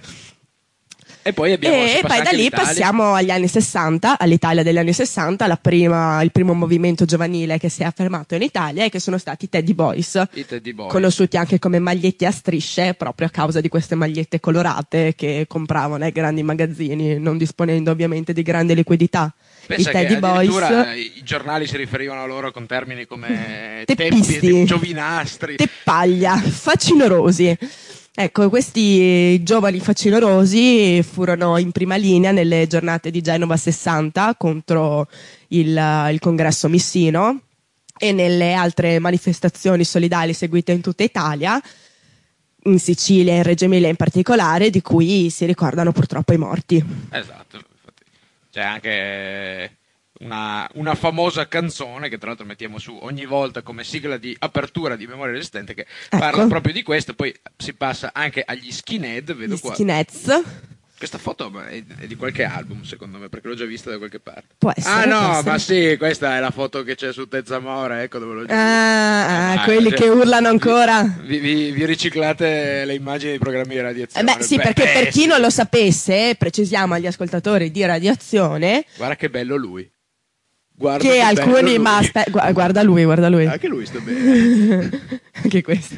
E poi abbiamo E si passa poi da anche lì l'Italia. passiamo agli anni sessanta, all'Italia degli anni sessanta, la prima, il primo movimento giovanile che si è affermato in Italia e che sono stati i Teddy Boys, I Teddy Boys. conosciuti anche come magliette a strisce proprio a causa di queste magliette colorate che compravano ai grandi magazzini, non disponendo ovviamente di grande liquidità. Pensa I che Teddy Boys, addirittura eh, i giornali si riferivano a loro con termini come Teppisti. teppi, te- giovinastri. teppaglia, facinorosi. Ecco, questi giovani facinorosi furono in prima linea nelle giornate di Genova sessanta contro il, il congresso Missino e nelle altre manifestazioni solidali seguite in tutta Italia, in Sicilia e in Reggio Emilia in particolare, di cui si ricordano purtroppo i morti. Esatto, infatti. C'è anche una, una famosa canzone che tra l'altro mettiamo su ogni volta come sigla di apertura di Memoria Resistente, che ecco. parla proprio di questo. Poi si passa anche agli skinhead, vedo Gli qua. skinheads. Questa foto è, è di qualche album, secondo me, perché l'ho già vista da qualche parte. Può essere, ah può no, essere. ma sì, questa è la foto che c'è su Tezzamore, ecco dove l'ho già Ah, vista. ah, quelli cioè, che urlano ancora. Vi, vi, vi riciclate le immagini dei programmi di Eh radiazione. beh, sì, perché eh, per chi sì. non lo sapesse, precisiamo agli ascoltatori di Radiazione Guarda che bello lui. Guarda che bello alcuni, lui. ma aspe- gu- guarda lui, guarda lui. Anche lui sta bene. Anche questo.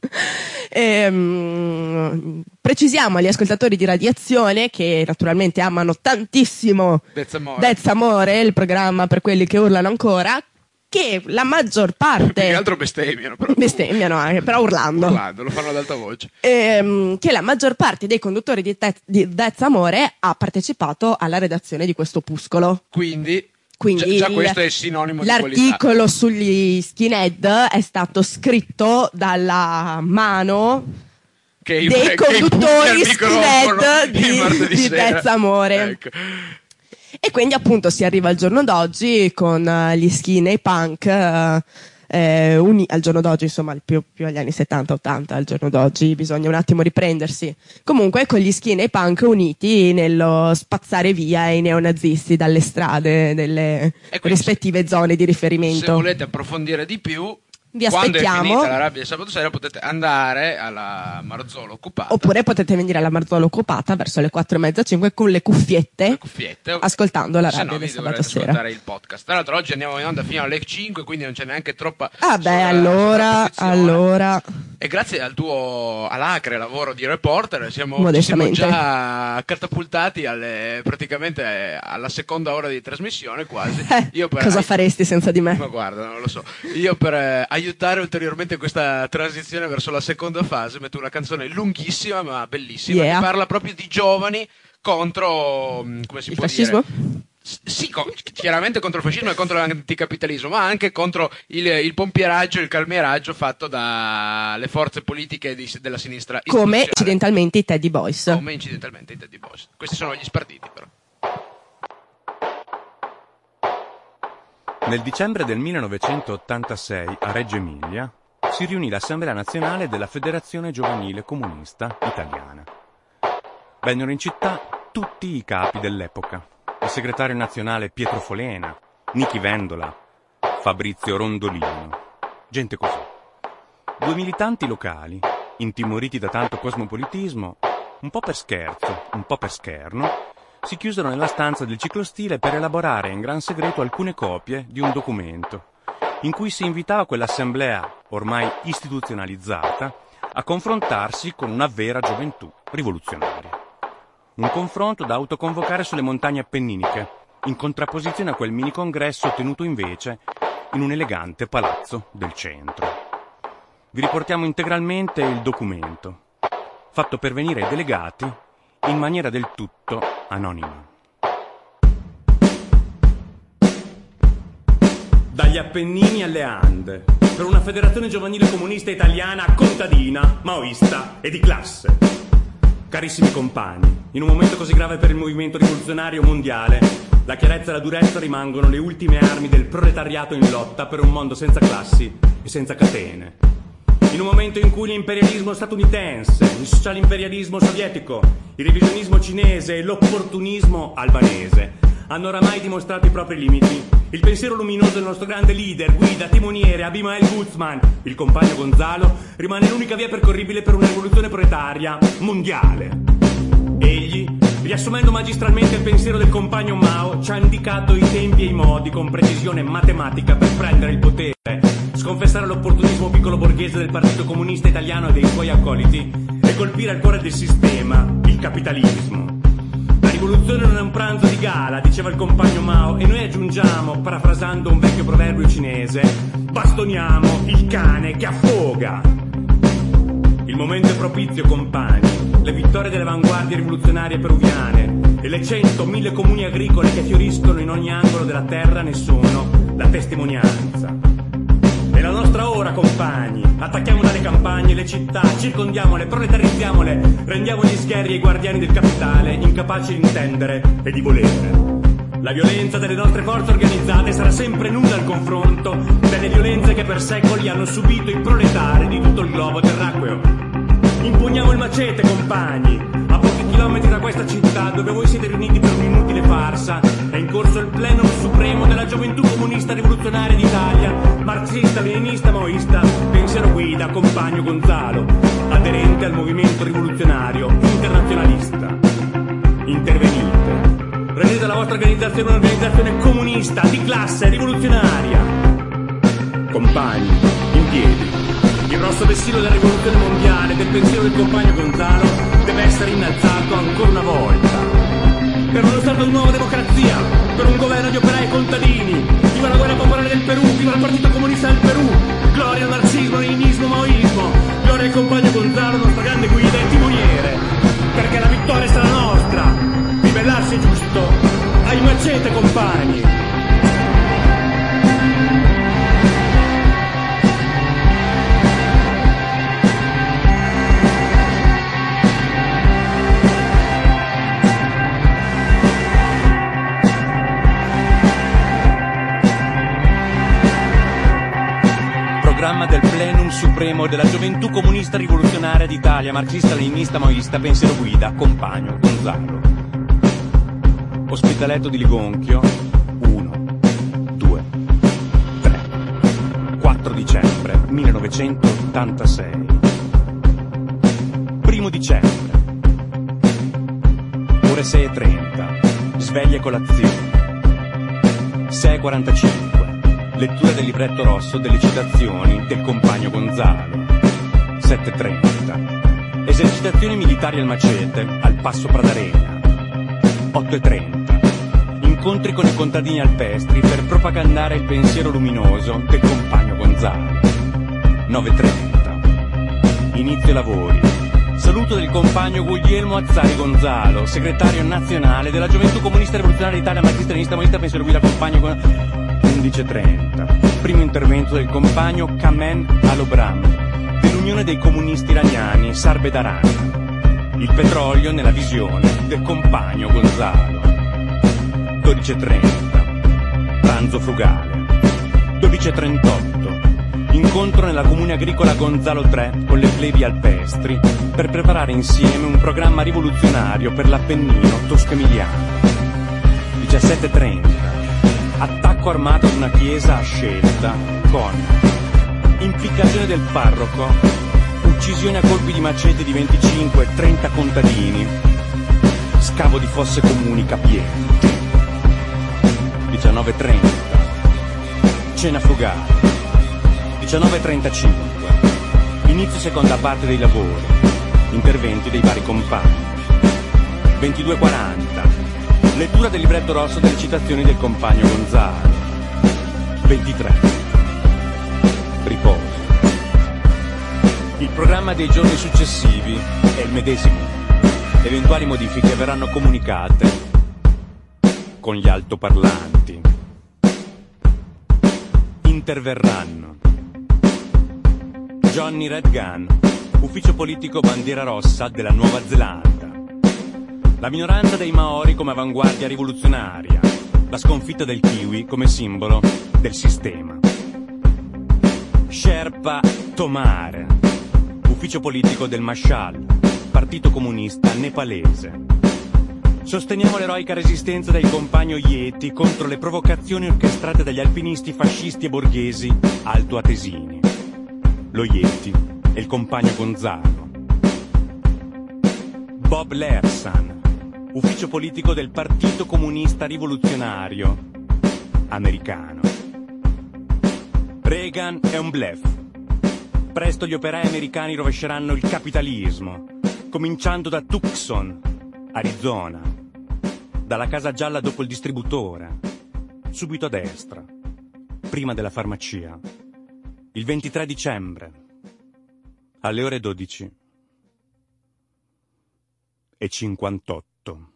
Ehm, precisiamo agli ascoltatori di Radiazione, che naturalmente amano tantissimo Dezzamore. Dezzamore, il programma per quelli che urlano ancora, che la maggior Più che parte altro bestemmiano, però. bestemmiano anche, però urlando. Urlando, lo fanno ad alta voce. Ehm, che la maggior parte dei conduttori di, te- di Dezzamore ha partecipato alla redazione di questo opuscolo. Quindi, Quindi già, già il- questo è sinonimo di qualità. l'articolo sugli skinhead è stato scritto dalla mano Che i- dei che conduttori impugnano il microfono skinhead il di, martedì di sera. Dezzamore. Ecco. E quindi appunto si arriva al giorno d'oggi con eh, gli skin e i punk eh, eh, uni- al giorno d'oggi, insomma, più, più agli anni settanta ottanta, al giorno d'oggi bisogna un attimo riprendersi. Comunque con gli skin e i punk uniti nello spazzare via i neonazisti dalle strade delle E quindi rispettive zone di Se riferimento. volete approfondire di più, Vi quando è aspettiamo. finita la rabbia di sabato sera potete andare alla Marzolo occupata. Oppure potete venire alla Marzolo occupata verso le quattro e mezza, cinque con le cuffiette, Le cuffiette. ascoltando la Se radio no, del vi sabato dovrete sera. ascoltare il podcast. Tra l'altro oggi andiamo in onda fino alle cinque, quindi non c'è neanche troppa Ah beh, sovra- allora, sovrapposizione. allora... E grazie al tuo alacre lavoro di reporter siamo, ci siamo Modestamente. già catapultati alle, praticamente eh, alla seconda ora di trasmissione quasi. Eh, Io per, cosa faresti senza di me? Ma guarda, non lo so. Io per eh, aiutare ulteriormente questa transizione verso la seconda fase metto una canzone lunghissima ma bellissima Yeah. che parla proprio di giovani contro, mh, come si Il può fascismo? dire? S- Sì, co- chiaramente contro il fascismo e contro l'anticapitalismo, ma anche contro il, il pompieraggio e il calmieraggio fatto dalle forze politiche di- della sinistra Come istituzionale. incidentalmente i Teddy Boys. Come incidentalmente i Teddy Boys. Questi sono gli spartiti, però. Nel dicembre del millenovecentottantasei a Reggio Emilia si riunì l'Assemblea Nazionale della Federazione Giovanile Comunista Italiana. Vennero in città tutti i capi dell'epoca: il segretario nazionale Pietro Folena, Nichi Vendola, Fabrizio Rondolino, gente così. Due militanti locali, intimoriti da tanto cosmopolitismo, un po' per scherzo, un po' per scherno, si chiusero nella stanza del ciclostile per elaborare in gran segreto alcune copie di un documento in cui si invitava quell'assemblea ormai istituzionalizzata a confrontarsi con una vera gioventù rivoluzionaria. Un confronto da autoconvocare sulle montagne appenniniche, in contrapposizione a quel mini congresso tenuto invece in un elegante palazzo del centro. Vi riportiamo integralmente il documento, fatto pervenire ai delegati in maniera del tutto anonima. Dagli Appennini alle Ande, per una federazione giovanile comunista italiana contadina, maoista e di classe. Carissimi compagni, in un momento così grave per il movimento rivoluzionario mondiale, la chiarezza e la durezza rimangono le ultime armi del proletariato in lotta per un mondo senza classi e senza catene. In un momento in cui l'imperialismo statunitense, il socialimperialismo sovietico, il revisionismo cinese e l'opportunismo albanese hanno oramai dimostrato i propri limiti, il pensiero luminoso del nostro grande leader, guida, timoniere, Abimael Guzman, il compagno Gonzalo, rimane l'unica via percorribile per una rivoluzione proletaria mondiale. Egli, riassumendo magistralmente il pensiero del compagno Mao, ci ha indicato i tempi e i modi con precisione matematica per prendere il potere, sconfessare l'opportunismo piccolo borghese del Partito Comunista Italiano e dei suoi accoliti e colpire al cuore del sistema, il capitalismo. La rivoluzione non è un pranzo di gala, diceva il compagno Mao, e noi aggiungiamo, parafrasando un vecchio proverbio cinese, bastoniamo il cane che affoga. Il Il momento è propizio, compagni. Le vittorie delle avanguardie rivoluzionarie peruviane e le centomila comuni agricole che fioriscono in ogni angolo della terra ne sono la testimonianza. È la nostra ora, compagni. Attacchiamo dalle campagne le città, circondiamole, proletarizziamole, rendiamo gli sgherri ai guardiani del capitale, incapaci di intendere e di volere. La violenza delle nostre forze organizzate sarà sempre nulla al confronto delle violenze che per secoli hanno subito i proletari di tutto il globo terracqueo. Impugniamo il macete, compagni. A pochi chilometri da questa città, dove voi siete riuniti per un'inutile farsa, è in corso il plenum supremo della gioventù comunista rivoluzionaria d'Italia, marxista, leninista, maoista, pensiero guida, compagno Gonzalo, aderente al movimento rivoluzionario internazionalista. Intervenite. Rendete la vostra organizzazione un'organizzazione comunista, di classe, rivoluzionaria. Compagni, in piedi. Il rosso vessillo della rivoluzione mondiale, del pensiero del compagno Gonzalo, deve essere innalzato ancora una volta. Per uno Stato di nuova democrazia, per un governo di operai e contadini. Viva la guerra popolare del Perù, viva il Partito Comunista del Perù. Gloria al marxismo, leninismo, maoismo. Gloria al compagno Gonzalo, nostra grande guida e timoniere. Perché la vittoria sarà nostra. Ribellarsi è giusto. Ai macete, compagni. Programma del plenum supremo della gioventù comunista rivoluzionaria d'Italia, marxista, leninista, maoista, pensiero guida, compagno Gonzalo. Ospitaletto di Ligonchio, uno, due, tre, quattro dicembre millenovecentottantasei. Primo dicembre, ore sei e trenta, sveglia e colazione. sei e quarantacinque. Lettura del libretto rosso delle citazioni del compagno Gonzalo. sette e trenta. Esercitazioni militari al macete, al passo Pradarena. otto e trenta. Incontri con i contadini alpestri per propagandare il pensiero luminoso del compagno Gonzalo. nove e trenta. Inizio lavori. Saluto del compagno Guglielmo Azzari Gonzalo, segretario nazionale della Gioventù Comunista Rivoluzionaria d'Italia, marxista, leninista, maoista, pensiero guida, compagno Gonzalo. undici e trenta. Primo intervento del compagno Kamen Alobram, dell'Unione dei Comunisti Iraniani, Sarbedaran. Il petrolio nella visione del compagno Gonzalo. dodici e trenta. Pranzo frugale. dodici e trentotto. Incontro nella comune agricola Gonzalo tre con le plebi alpestri per preparare insieme un programma rivoluzionario per l'Appennino tosco-emiliano. diciassette e trenta. Attacco armato ad una chiesa a scelta con impiccagione del parroco, uccisione a colpi di macete di venticinque e trenta contadini, scavo di fosse comuni capienti. diciannove e trenta. Cena frugale. diciannove e trentacinque. Inizio seconda parte dei lavori. Interventi dei vari compagni. ventidue e quaranta. Lettura del libretto rosso delle citazioni del compagno Gonzalo. ventitré. Riposo. Il programma dei giorni successivi è il medesimo. Eventuali modifiche verranno comunicate con gli altoparlanti. Interverranno Johnny Red Gun, ufficio politico bandiera rossa della Nuova Zelanda. La minoranza dei Maori come avanguardia rivoluzionaria, la sconfitta del kiwi come simbolo del sistema. Sherpa Tomare, ufficio politico del Mashal, partito comunista nepalese. Sosteniamo l'eroica resistenza del compagno Yeti contro le provocazioni orchestrate dagli alpinisti fascisti e borghesi altoatesini. Lo Yeti e il compagno Gonzalo. Bob Lersan, ufficio politico del Partito Comunista Rivoluzionario americano. Reagan è un bluff. Presto gli operai americani rovesceranno il capitalismo, cominciando da Tucson, Arizona, dalla casa gialla dopo il distributore, subito a destra, prima della farmacia, il ventitré dicembre, alle ore dodici. e cinquantotto.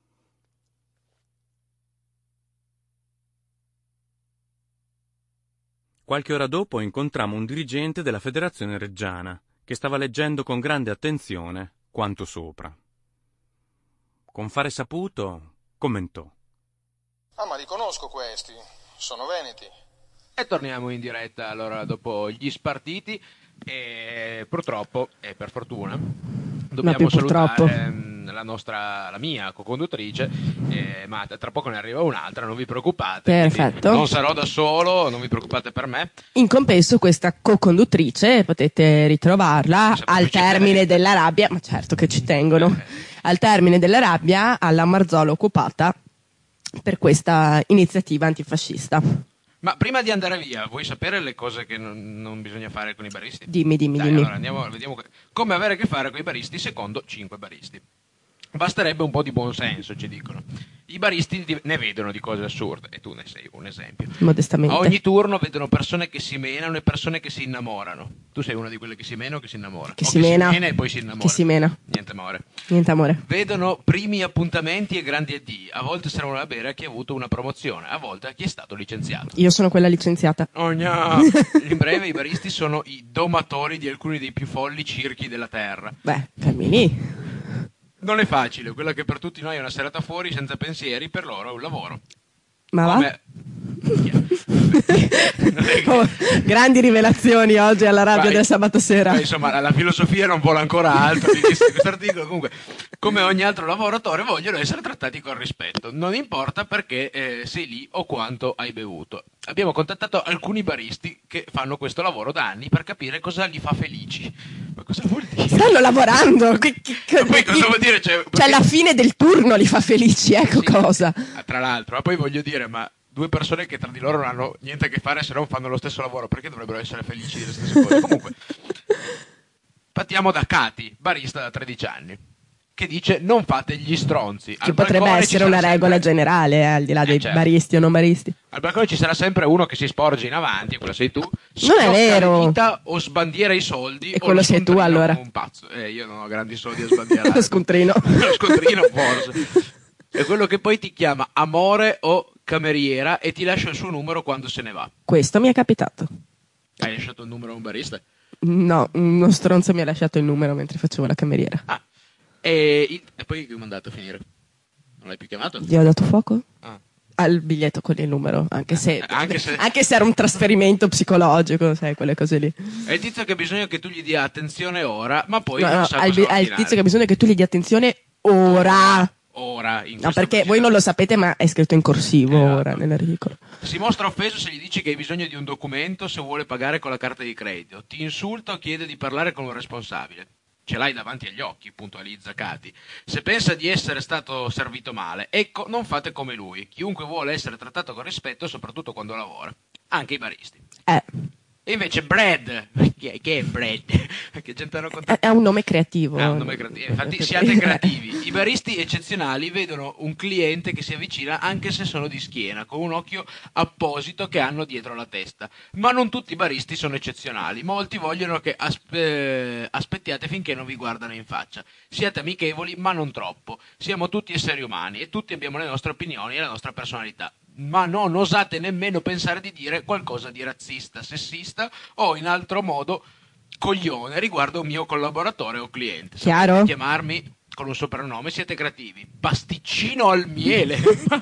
Qualche ora dopo incontrammo un dirigente della Federazione Reggiana che stava leggendo con grande attenzione quanto sopra. Con fare saputo commentò: Ah, ma li conosco questi, sono veneti. E torniamo in diretta allora dopo gli spartiti e purtroppo e per fortuna dobbiamo salutare la nostra, la mia co-conduttrice, eh, ma tra poco ne arriva un'altra, non vi preoccupate. Perfetto. Non sarò da solo, non vi preoccupate per me. In compenso questa co-conduttrice potete ritrovarla Sì, al termine c'è. della rabbia, ma certo che ci tengono, al termine della rabbia alla Marzolo occupata per questa iniziativa antifascista. Ma prima di andare via, vuoi sapere le cose che non, non bisogna fare con i baristi? Dimmi, dimmi, Dai, dimmi. allora andiamo, vediamo que- come avere a che fare con i baristi secondo cinque baristi. Basterebbe un po' di buon senso, ci dicono. I baristi di- ne vedono di cose assurde, e tu ne sei un esempio. Modestamente. A ogni turno vedono persone che si menano e persone che si innamorano. Tu sei una di quelle che si mena o che si innamora? Che o si che mena. si mena e poi si innamora. Che si mena. Niente amore. Niente amore. Vedono primi appuntamenti e grandi addii. A volte servono da bere a chi ha avuto una promozione, a volte a chi è stato licenziato. Io sono quella licenziata. Oh no. In breve, i baristi sono i domatori di alcuni dei più folli circhi della terra. Beh, Carmini. Non è facile, quella che per tutti noi è una serata fuori senza pensieri, per loro è un lavoro. Ma va? Come... Non è che- Oh, grandi rivelazioni oggi alla radio Vai. del sabato sera. Beh, insomma, la, la filosofia non vuole ancora altro di questo questo articolo. Comunque, come ogni altro lavoratore, vogliono essere trattati con rispetto. Non importa perché eh, sei lì o quanto hai bevuto. Abbiamo contattato alcuni baristi che fanno questo lavoro da anni per capire cosa li fa felici. Ma cosa vuol dire? Stanno lavorando. Che- che- Ma poi cosa vuol dire? Cioè, Cioè, la fine del turno li fa felici, ecco Sì, cosa. ah, tra l'altro, ma poi voglio dire, ma due persone che tra di loro non hanno niente a che fare se non fanno lo stesso lavoro, perché dovrebbero essere felici delle stesse cose? Comunque, partiamo da Cati, barista da tredici anni, che dice non fate gli stronzi. Che potrebbe essere una regola generale, eh, al di là dei Eh, certo. baristi o non baristi. Al balcone ci sarà sempre uno che si sporge in avanti, quello sei tu. Non è vero. Le dita o sbandiera i soldi. E o quello lo sei tu, scontrino allora. come un pazzo. Eh, io non ho grandi soldi a sbandierare. Lo scontrino. Lo scontrino forse. È quello che poi ti chiama amore o cameriera e ti lascia il suo numero quando se ne va. Questo mi è capitato. Hai lasciato il numero a un barista? No, uno stronzo mi ha lasciato il numero mentre facevo la cameriera. Ah. E, il- e poi che ho mandato a finire? Non l'hai più chiamato? Gli ho dato fuoco? Ah. Al biglietto con il numero, anche se, Anche se- anche se era un trasferimento psicologico, sai, quelle cose lì. È il tizio che ha bisogno che tu gli dia attenzione ora, ma poi No, non no, sa al, cosa bi- al ordinare. tizio che ha bisogno che tu gli dia attenzione ora. Ora, in No, questo perché preciso- voi non lo sapete, ma è scritto in corsivo Esatto. ora nell'articolo. Si mostra offeso se gli dici che hai bisogno di un documento se vuole pagare con la carta di credito. Ti insulta o chiede di parlare con un responsabile. Ce l'hai davanti agli occhi, puntualizza Cati. Se pensa di essere stato servito male, ecco, non fate come lui. Chiunque vuole essere trattato con rispetto, soprattutto quando lavora. Anche i baristi. Eh, E invece Brad, chi è, chi è Brad? Che gente hanno contattato? è, è un nome creativo. Ah, un nome creativo. Infatti siate creativi. I baristi eccezionali vedono un cliente che si avvicina anche se sono di schiena, con un occhio apposito che hanno dietro la testa. Ma non tutti i baristi sono eccezionali. Molti vogliono che aspe- aspettiate finché non vi guardano in faccia. Siate amichevoli, ma non troppo. Siamo tutti esseri umani e tutti abbiamo le nostre opinioni e la nostra personalità. Ma non osate nemmeno pensare di dire qualcosa di razzista, sessista o in altro modo coglione riguardo un mio collaboratore o cliente. Se Chiaro? volete chiamarmi con un soprannome siete creativi. Pasticcino al miele.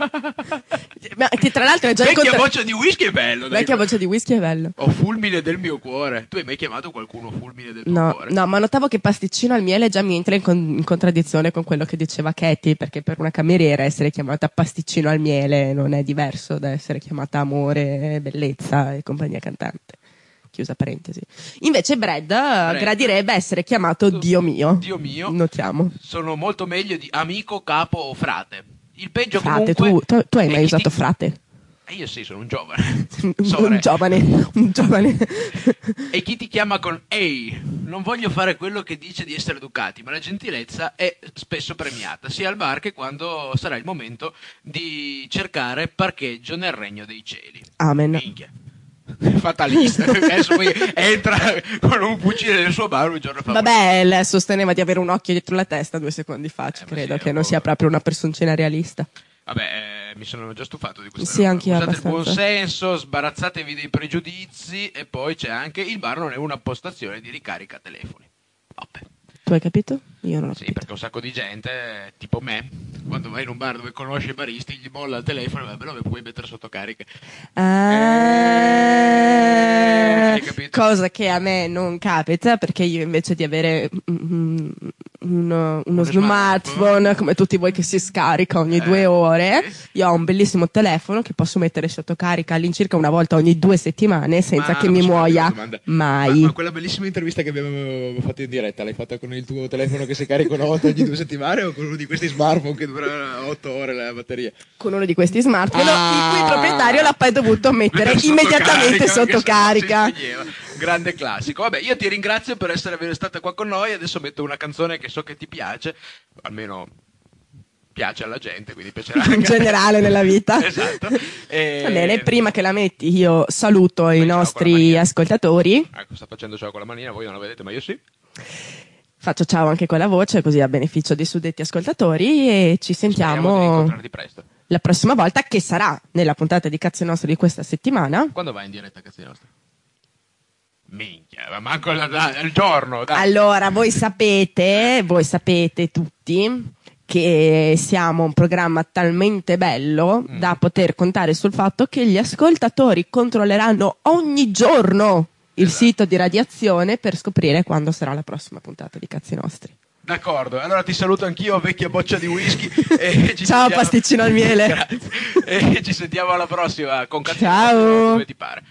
Ma che tra l'altro è già Vecchia incontra- voce di whisky è bello. dai. Vecchia voce di whisky è bello. O fulmine del mio cuore. Tu hai mai chiamato qualcuno fulmine del tuo No, cuore? no, ma notavo che pasticcino al miele già mi entra in, con- in contraddizione con quello che diceva Katie, perché per una cameriera essere chiamata pasticcino al miele non è diverso da essere chiamata amore, bellezza e compagnia cantante. Chiusa parentesi. Invece Brad, eh, gradirebbe essere chiamato Dio mio. Dio mio. Notiamo. Sono molto meglio di amico, capo o frate. Il peggio Frate, comunque... tu, tu, tu hai è mai chi usato ti- frate? Eh, io sì, sono un giovane. un Sore. giovane, un giovane. E chi ti chiama con ehi? Non voglio fare quello che dice di essere educati, ma la gentilezza è spesso premiata, sia al bar che quando sarà il momento di cercare parcheggio nel regno dei cieli. Amen. Minchia. fatalista. Adesso poi entra con un fucile nel suo bar un giorno fa. Vabbè, lei sosteneva di avere un occhio dietro la testa due secondi fa, ci Eh, ma credo sì, che un non po'. sia proprio una personcina realista. Vabbè, eh, mi sono già stufato di questo. Sì, anch'io Usate abbastanza. il buon senso, sbarazzatevi dei pregiudizi e poi c'è anche il bar non è una postazione di ricarica telefoni. Vabbè. Tu hai capito? Io non ho Sì, capito. perché un sacco di gente, tipo me, quando vai in un bar dove conosci i baristi, gli molla il telefono e vabbè, lo puoi mettere sotto carica. Ah, Eh, hai capito? cosa che a me non capita, perché io invece di avere mm, uno, uno smartphone, smartphone, come tutti voi che si scarica ogni Eh, due ore, sì. io ho un bellissimo telefono che posso mettere sotto carica all'incirca una volta ogni due settimane senza Ma che mi posso farti una muoia domanda? mai. Ma, ma quella bellissima intervista che abbiamo fatto in diretta, l'hai fatta con il tuo telefono che si carica una volta ogni due settimane o con uno di questi smartphone che dura otto ore la batteria? Con uno di questi smartphone Ah. il cui proprietario l'ha poi dovuto mettere Mettere sotto immediatamente carica, sotto perché sennò carica. si spegneva. Grande classico. Vabbè, io ti ringrazio per essere stata qua con noi. Adesso metto una canzone che so che ti piace, almeno piace alla gente, quindi piacerà anche In generale nella vita. Esatto. E... Va bene, prima che la metti io saluto i Fai ciao con la nostri manina. ascoltatori. Ecco, sta facendo ciao con la manina, voi non lo vedete, ma io sì. Faccio ciao anche con la voce, così a beneficio dei suddetti ascoltatori, e ci Speriamo di sentiamo incontrarti presto. la prossima volta, che sarà nella puntata di Cazzi Nostri di questa settimana. Quando vai in diretta, cazzi nostri? Minchia, ma manco il, il giorno, dai. Allora, voi sapete, voi sapete tutti che siamo un programma talmente bello Mm. da poter contare sul fatto che gli ascoltatori controlleranno ogni giorno il Esatto. sito di radiazione per scoprire quando sarà la prossima puntata di Cazzi Nostri. D'accordo, allora ti saluto anch'io, vecchia boccia di whisky. E ci Ciao, sentiamo- pasticcino al miele. Grazie. E ci sentiamo alla prossima con Cazzi Ciao. Nostri, dove ti pare.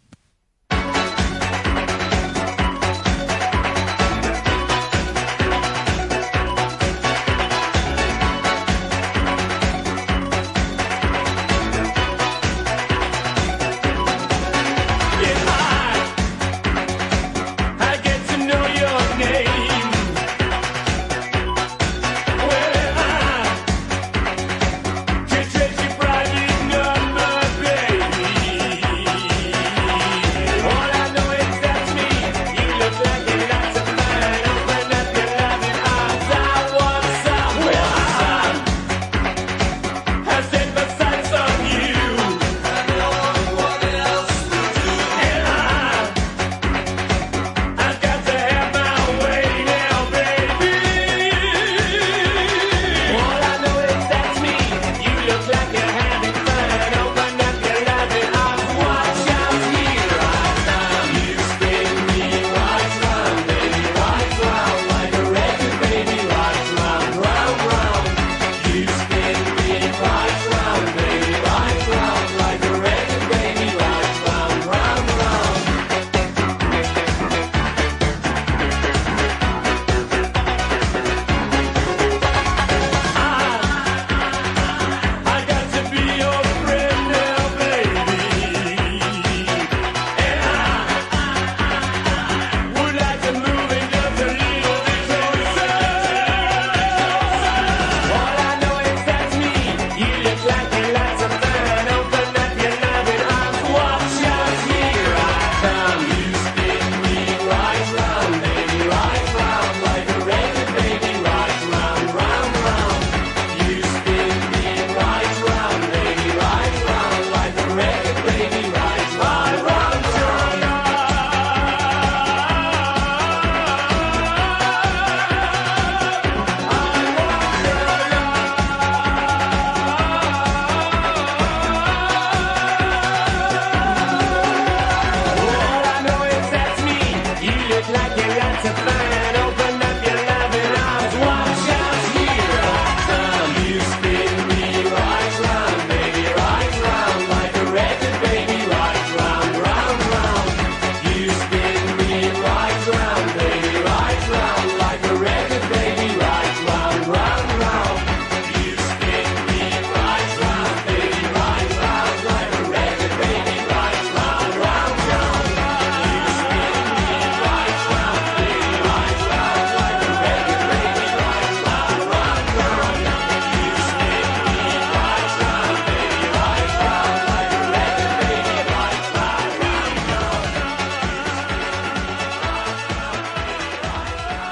I get to know your name. Well, I can trace your private number, baby.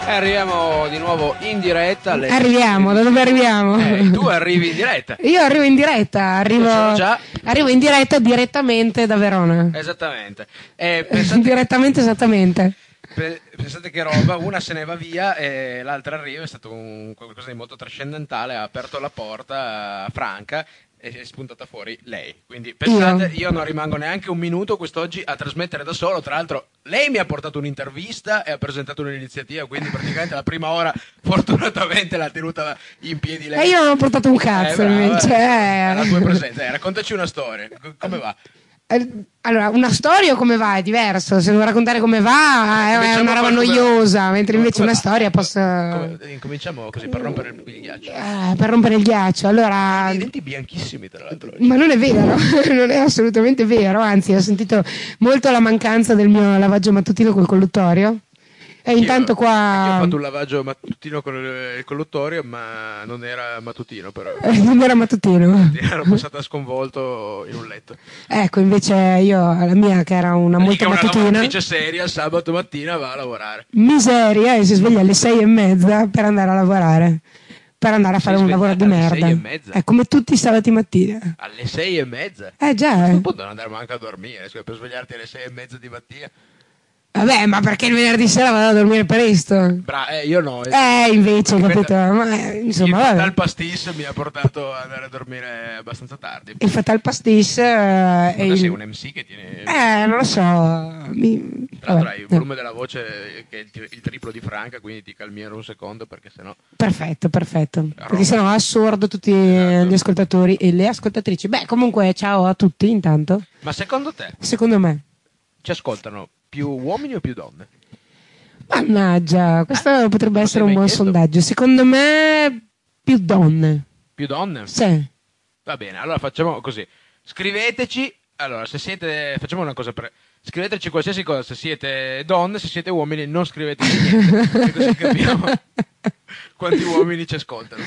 Arriviamo di nuovo in diretta. Alle... Arriviamo, da dove arriviamo? Eh, tu arrivi in diretta. Io arrivo in diretta, arrivo, già... arrivo in diretta direttamente da Verona. Esattamente. Eh, pensate... Direttamente, esattamente. Pensate che roba, una se ne va via e l'altra arriva, è stato un, qualcosa di molto trascendentale, ha aperto la porta a Franca e è spuntata fuori lei. Quindi pensate, io, io non rimango neanche un minuto quest'oggi a trasmettere da solo. Tra l'altro lei mi ha portato un'intervista e ha presentato un'iniziativa, quindi praticamente la prima ora fortunatamente l'ha tenuta in piedi lei. E io non ho portato un cazzo, eh, brava, invece. Eh, la tua presenza. Eh, raccontaci una storia, come va? Allora, una storia o come va? È diverso. Se devo raccontare come va è, è una roba noiosa, mentre invece una storia posso. Come, incominciamo così per rompere il, il ghiaccio. Eh, per rompere il ghiaccio. Allora. I denti bianchissimi, tra l'altro. Ma non è vero, non è assolutamente vero. Anzi, ho sentito molto la mancanza del mio lavaggio mattutino col colluttorio. E intanto qua. Io ho fatto un lavaggio mattutino con il colluttorio, ma non era mattutino, però. Eh, non era mattutino. Ero passata sconvolto in un letto. Ecco, invece io, la mia, che era una molto una mattutina. Una lavoratrice seria, sabato mattina va a lavorare. Miseria, e si sveglia alle sei e mezza per andare a lavorare. Per andare a fare un lavoro di merda. Alle sei e mezza? È come tutti i sabati mattina. Alle sei e mezza? Eh già. A questo punto non andare manco a dormire, scusa, per svegliarti alle sei e mezza di mattina. Vabbè, ma perché il venerdì sera vado a dormire presto? Bra, eh, io no. Eh, invece, capito? Ma, eh, insomma, il vabbè. Fatal Pastis mi ha portato ad andare a dormire abbastanza tardi. Il Fatal Pastis eh, è il... sei un M C che tiene... Eh, non lo so. Mi... Tra l'altro hai il volume della voce che è il, il triplo di Franca, quindi ti calmiero un secondo perché sennò... Perfetto, perfetto. Perché sennò assordo tutti esatto. Gli ascoltatori e le ascoltatrici. Beh, comunque, ciao a tutti intanto. Ma secondo te? Secondo me. Ci ascoltano più uomini o più donne? Mannaggia, questo eh, potrebbe essere un buon chiesto? sondaggio. Secondo me più donne. Più donne? Sì. Va bene, allora facciamo così. Scriveteci, allora se siete, facciamo una cosa per... Scriveteci qualsiasi cosa, se siete donne, se siete uomini non scriveteci niente, così capiamo quanti uomini ci ascoltano.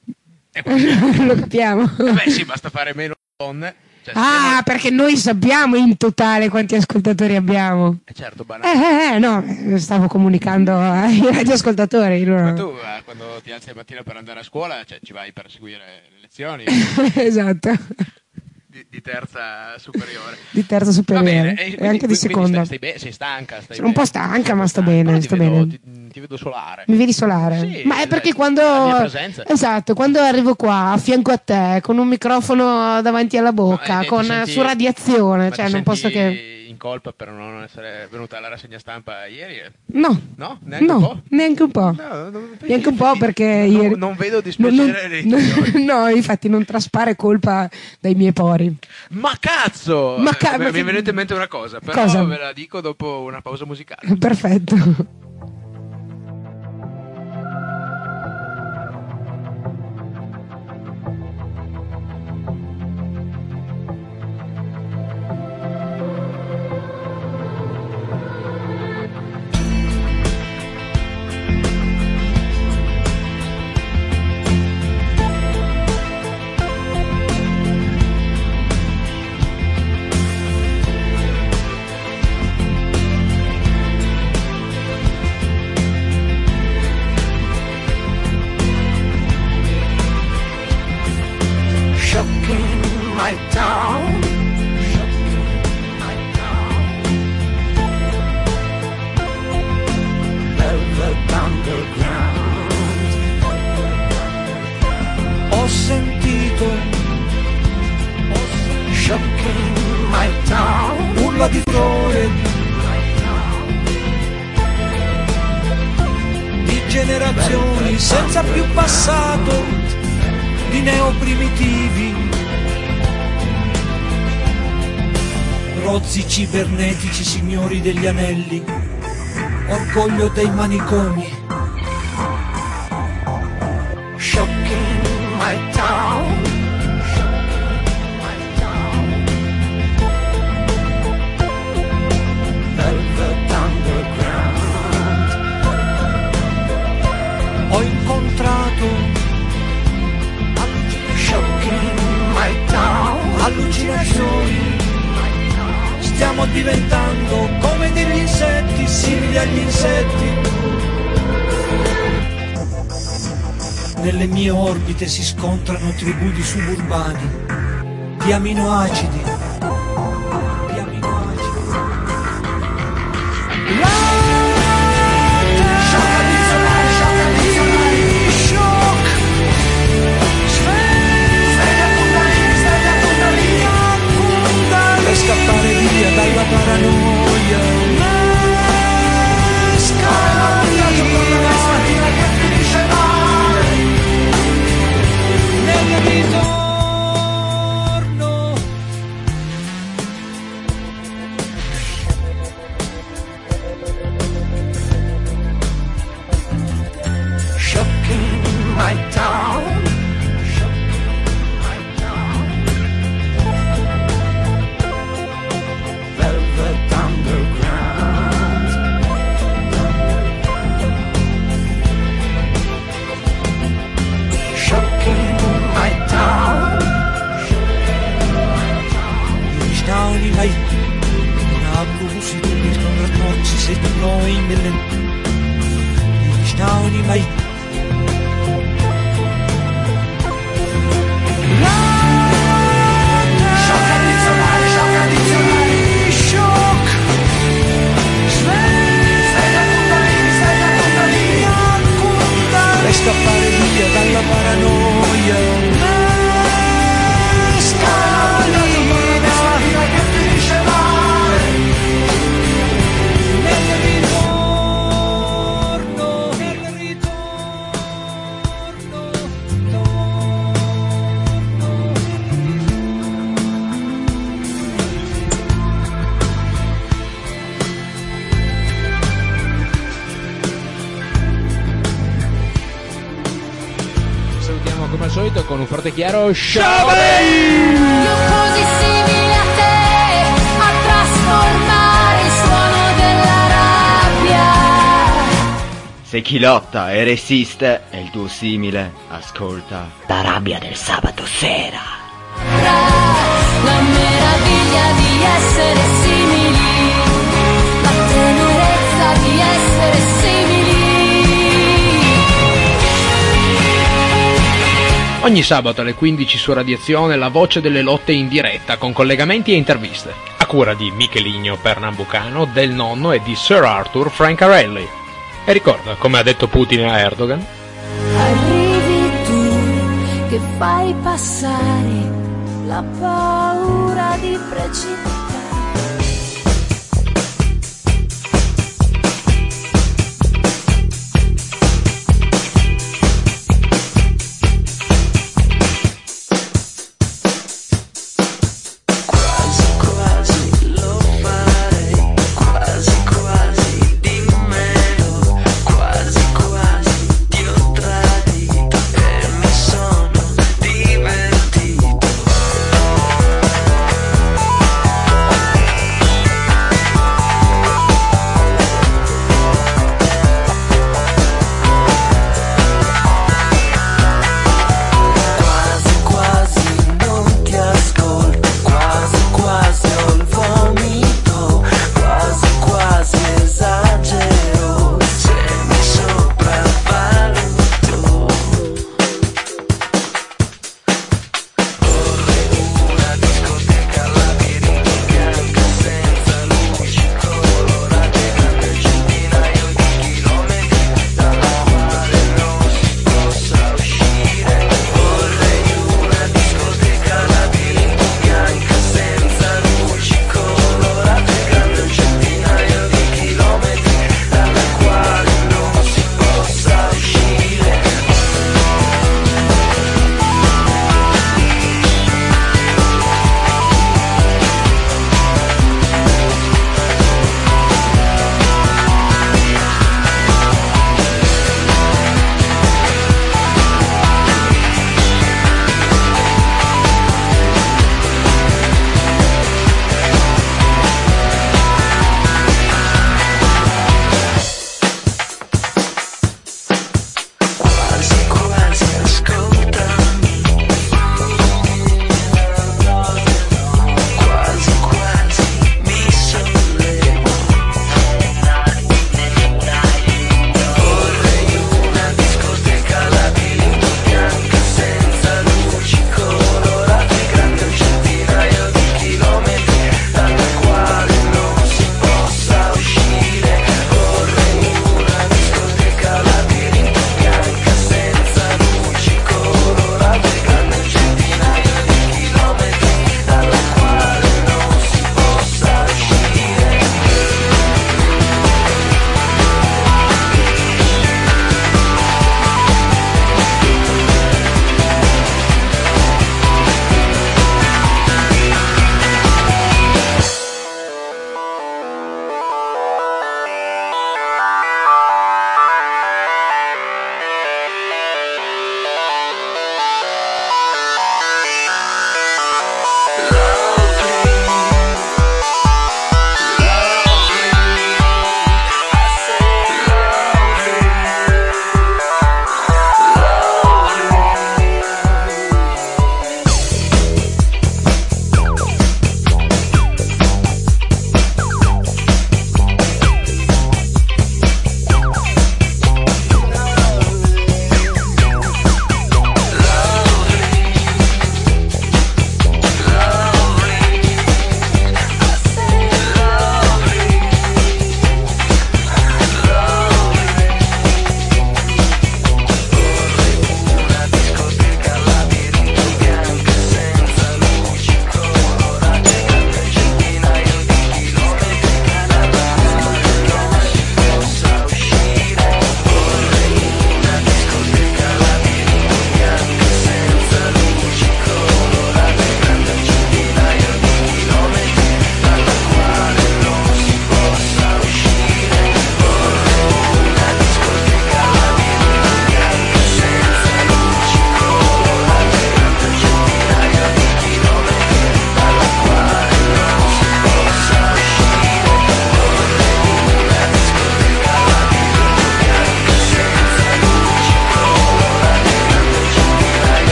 E così... Lo capiamo. Beh sì, basta fare meno donne. Cioè, ah, siamo... perché noi sappiamo in totale quanti ascoltatori abbiamo. Eh certo, banale. Eh, eh, no, stavo comunicando ai radioascoltatori. Loro... Ma tu, eh, quando ti alzi la mattina per andare a scuola, cioè, ci vai per seguire le lezioni? Esatto. Di, di terza superiore. Di terza superiore. Va bene. E, e anche di seconda. Stai, stai, sei stanca? Stai Sono un po' stanca, ma sto bene. Sto vedo, bene. Ti, ti vedo solare. Mi vedi solare? Sì, ma è perché quando. La mia presenza. Esatto, quando arrivo qua a fianco a te con un microfono davanti alla bocca, no, e, con senti, su radiazione, cioè non posso che. In colpa per non essere venuta alla rassegna stampa ieri? No. No? Neanche no, un po'? Neanche un po'. No, no, neanche un po' perché no, ieri. Non vedo dispiacere non, nei tuoi no, infatti non traspare colpa dai miei pori. Ma cazzo! Ma ca- mi ma è venuta in mente una cosa, però cosa? ve la dico dopo una pausa musicale. Perfetto. Generazioni senza più passato, di neoprimitivi, rozzi cibernetici, signori degli anelli, orgoglio dei manicomi. Shocking my town, velvet underground. Ho incontrato Shocking my town, allucinazioni. Stiamo diventando come degli insetti, simili agli insetti. Nelle mie orbite si scontrano tribù di suburbani, di aminoacidi, di aminoacidi. Shock addizionale, shock addizionale, shock. Sveglia Kundalini, sveglia Kundalini, per scappare via dalla paranoia. Scappare via che finisce male nel ritorno. Shocking my town, shocking my town. Velvet underground. Shocking my town. Išnauni mai nabusi tulis konratmoksi sitten noimille. Išnauni mai. Shock addizionale, shock addizionale, shock. Sveglia Kundalini, sveglia Kundalini, per scappare via dalla paranoia. Mescalina che finisce male nel ritorno, nel ritorno, Salutiamo come al solito con un forte e chiaro Io così simile a te, a trasformare il suono della rabbia. Se chi lotta e resiste è il tuo simile, ascolta la rabbia del sabato sera. La meraviglia di essere simili, la tenerezza di essere simili. Ogni sabato alle quindici su Radiazione La Voce delle Lotte in diretta con collegamenti e interviste. A cura di Michelino Pernambucano, Del Nonno e di Sir Arthur Francarelli. E ricorda, come ha detto Putin a Erdogan, Arrivi tu che fai passare la paura di precipitare. divertito.